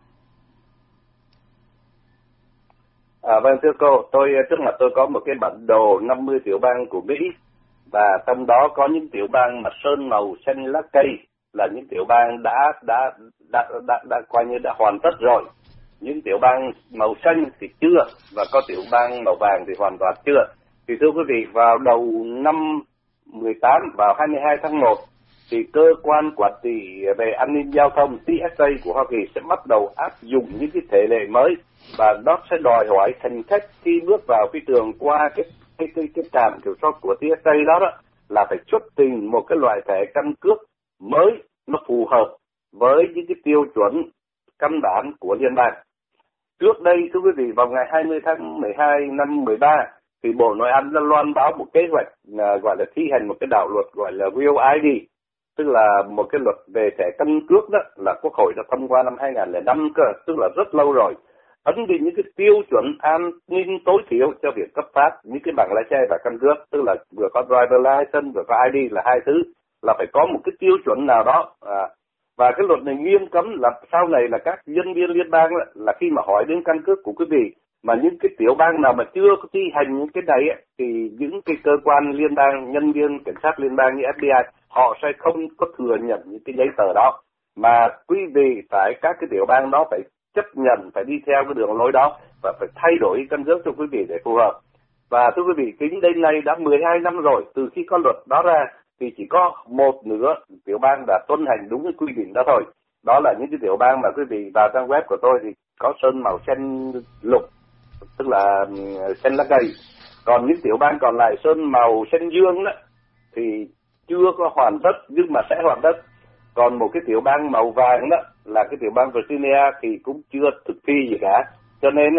À, vâng thưa cô, tôi trước mặt tôi có một cái bản đồ năm mươi tiểu bang của Mỹ, và trong đó có những tiểu bang mà sơn màu xanh lá cây là những tiểu bang đã đã đã đã, đã, đã coi như đã hoàn tất rồi. Những tiểu bang màu xanh thì chưa, và có tiểu bang màu vàng thì hoàn toàn chưa. Thì thưa quý vị, vào đầu năm mười tám, vào hai mươi hai tháng một, thì cơ quan quản trị về an ninh giao thông T S A của Hoa Kỳ sẽ bắt đầu áp dụng những cái thể lệ mới, và nó sẽ đòi hỏi hành khách khi bước vào phi trường qua cái cái cái, cái trạm kiểm soát của T S A đó, đó là phải xuất trình một cái loại thẻ căn cước mới, nó phù hợp với những cái tiêu chuẩn căn bản của liên bang. Trước đây thưa quý vị, vào ngày hai mươi tháng mười hai năm mười ba thì Bộ Nội an đã loan báo một kế hoạch à, gọi là thi hành một cái đạo luật gọi là Real I D, tức là một cái luật về thẻ căn cước, đó là Quốc hội đã thông qua năm hai không không năm cơ, tức là rất lâu rồi. Ấn định những cái tiêu chuẩn an ninh tối thiểu cho việc cấp phát những cái bằng lái xe và căn cước, tức là vừa có driver license vừa có I D là hai thứ, là phải có một cái tiêu chuẩn nào đó. À, và cái luật này nghiêm cấm là sau này là các nhân viên liên bang là, là khi mà hỏi đến căn cước của quý vị, mà những cái tiểu bang nào mà chưa có thi hành những cái này ấy, thì những cái cơ quan liên bang, nhân viên cảnh sát liên bang như F B I họ sẽ không có thừa nhận những cái giấy tờ đó, mà quý vị phải các cái tiểu bang đó phải chấp nhận, phải đi theo cái đường lối đó và phải thay đổi căn cước cho quý vị để phù hợp. Và thưa quý vị, tính đến nay đã mười hai năm rồi từ khi có luật đó ra, thì chỉ có một nửa tiểu bang đã tuân hành đúng cái quy định đó thôi. Đó là những cái tiểu bang mà quý vị vào trang web của tôi thì có sơn màu xanh lục, tức là xanh lá cây. Còn những tiểu bang còn lại sơn màu xanh dương đó thì chưa có hoàn tất nhưng mà sẽ hoàn tất. Còn một cái tiểu bang màu vàng đó là cái tiểu bang Virginia thì cũng chưa thực thi gì cả. Cho nên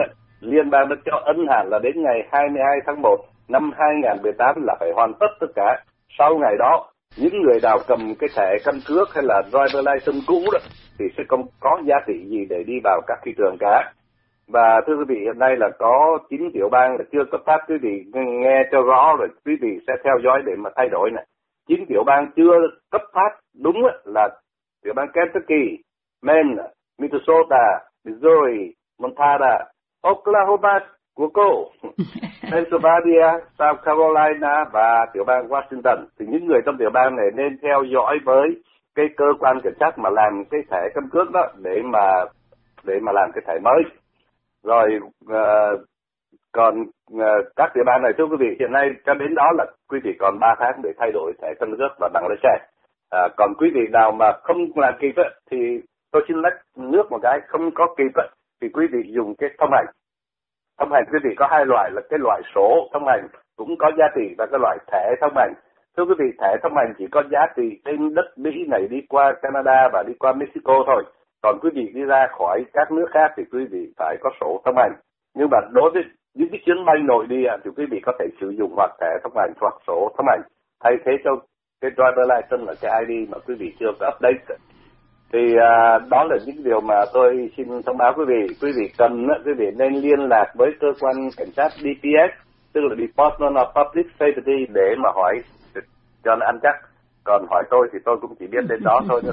liên bang đã cho ân hạn là đến ngày hai mươi hai tháng một năm hai nghìn không trăm mười tám là phải hoàn tất tất cả. Sau ngày đó, những người nào cầm cái thẻ căn cước hay là driver license cũ đó thì sẽ không có giá trị gì để đi vào các thị trường cả. Và thưa quý vị, hiện nay là có chín tiểu bang là chưa cấp phát, quý vị nghe cho rõ rồi, quý vị sẽ theo dõi để mà thay đổi này. chín tiểu bang chưa cấp phát đúng là tiểu bang Kentucky, Maine, Minnesota, Missouri, Montana, Oklahoma của cô, Pennsylvania, South Carolina và tiểu bang Washington. Thì những người trong tiểu bang này nên theo dõi với cái cơ quan cảnh sát mà làm cái thẻ căn cước đó để mà để mà làm cái thẻ mới. Rồi uh, còn uh, các tiểu bang này thưa quý vị, hiện nay cho đến đó là quý vị còn ba tháng để thay đổi thẻ căn cước và bằng lái xe. À, còn quý vị nào mà không làm kịp ấy, thì tôi xin lách nước một cái, không có kịp ấy, thì quý vị dùng cái thông hành. Thông hành quý vị có hai loại, là cái loại sổ thông hành cũng có giá trị và cái loại thẻ thông hành. Thưa quý vị, thẻ thông hành chỉ có giá trị trên đất Mỹ này đi qua Canada và đi qua Mexico thôi. Còn quý vị đi ra khỏi các nước khác thì quý vị phải có sổ thông hành. Nhưng mà đối với những cái chuyến bay nội địa thì quý vị có thể sử dụng hoặc thẻ thông hành hoặc sổ thông hành thay thế cho cái driver license là cái i đê mà quý vị chưa có update. Thì à, đó là những điều mà tôi xin thông báo quý vị. Quý vị cần, quý vị nên liên lạc với cơ quan cảnh sát đê pê ét, tức là Department of Public Safety, để mà hỏi cho nó ăn chắc. Còn hỏi tôi thì tôi cũng chỉ biết đến đó thôi.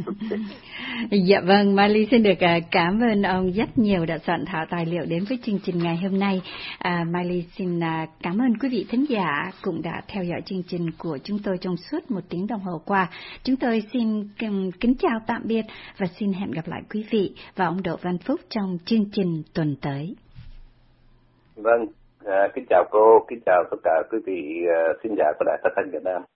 Dạ vâng, Miley xin được cảm ơn ông rất nhiều đã soạn thảo tài liệu đến với chương trình ngày hôm nay. À, Miley xin cảm ơn quý vị thính giả cũng đã theo dõi chương trình của chúng tôi trong suốt một tiếng đồng hồ qua. Chúng tôi xin kính chào tạm biệt và xin hẹn gặp lại quý vị và ông Đỗ Văn Phúc trong chương trình tuần tới. Vâng, à, kính chào cô, kính chào tất cả quý vị uh, thính giả của Đài Phát thanh Việt Nam.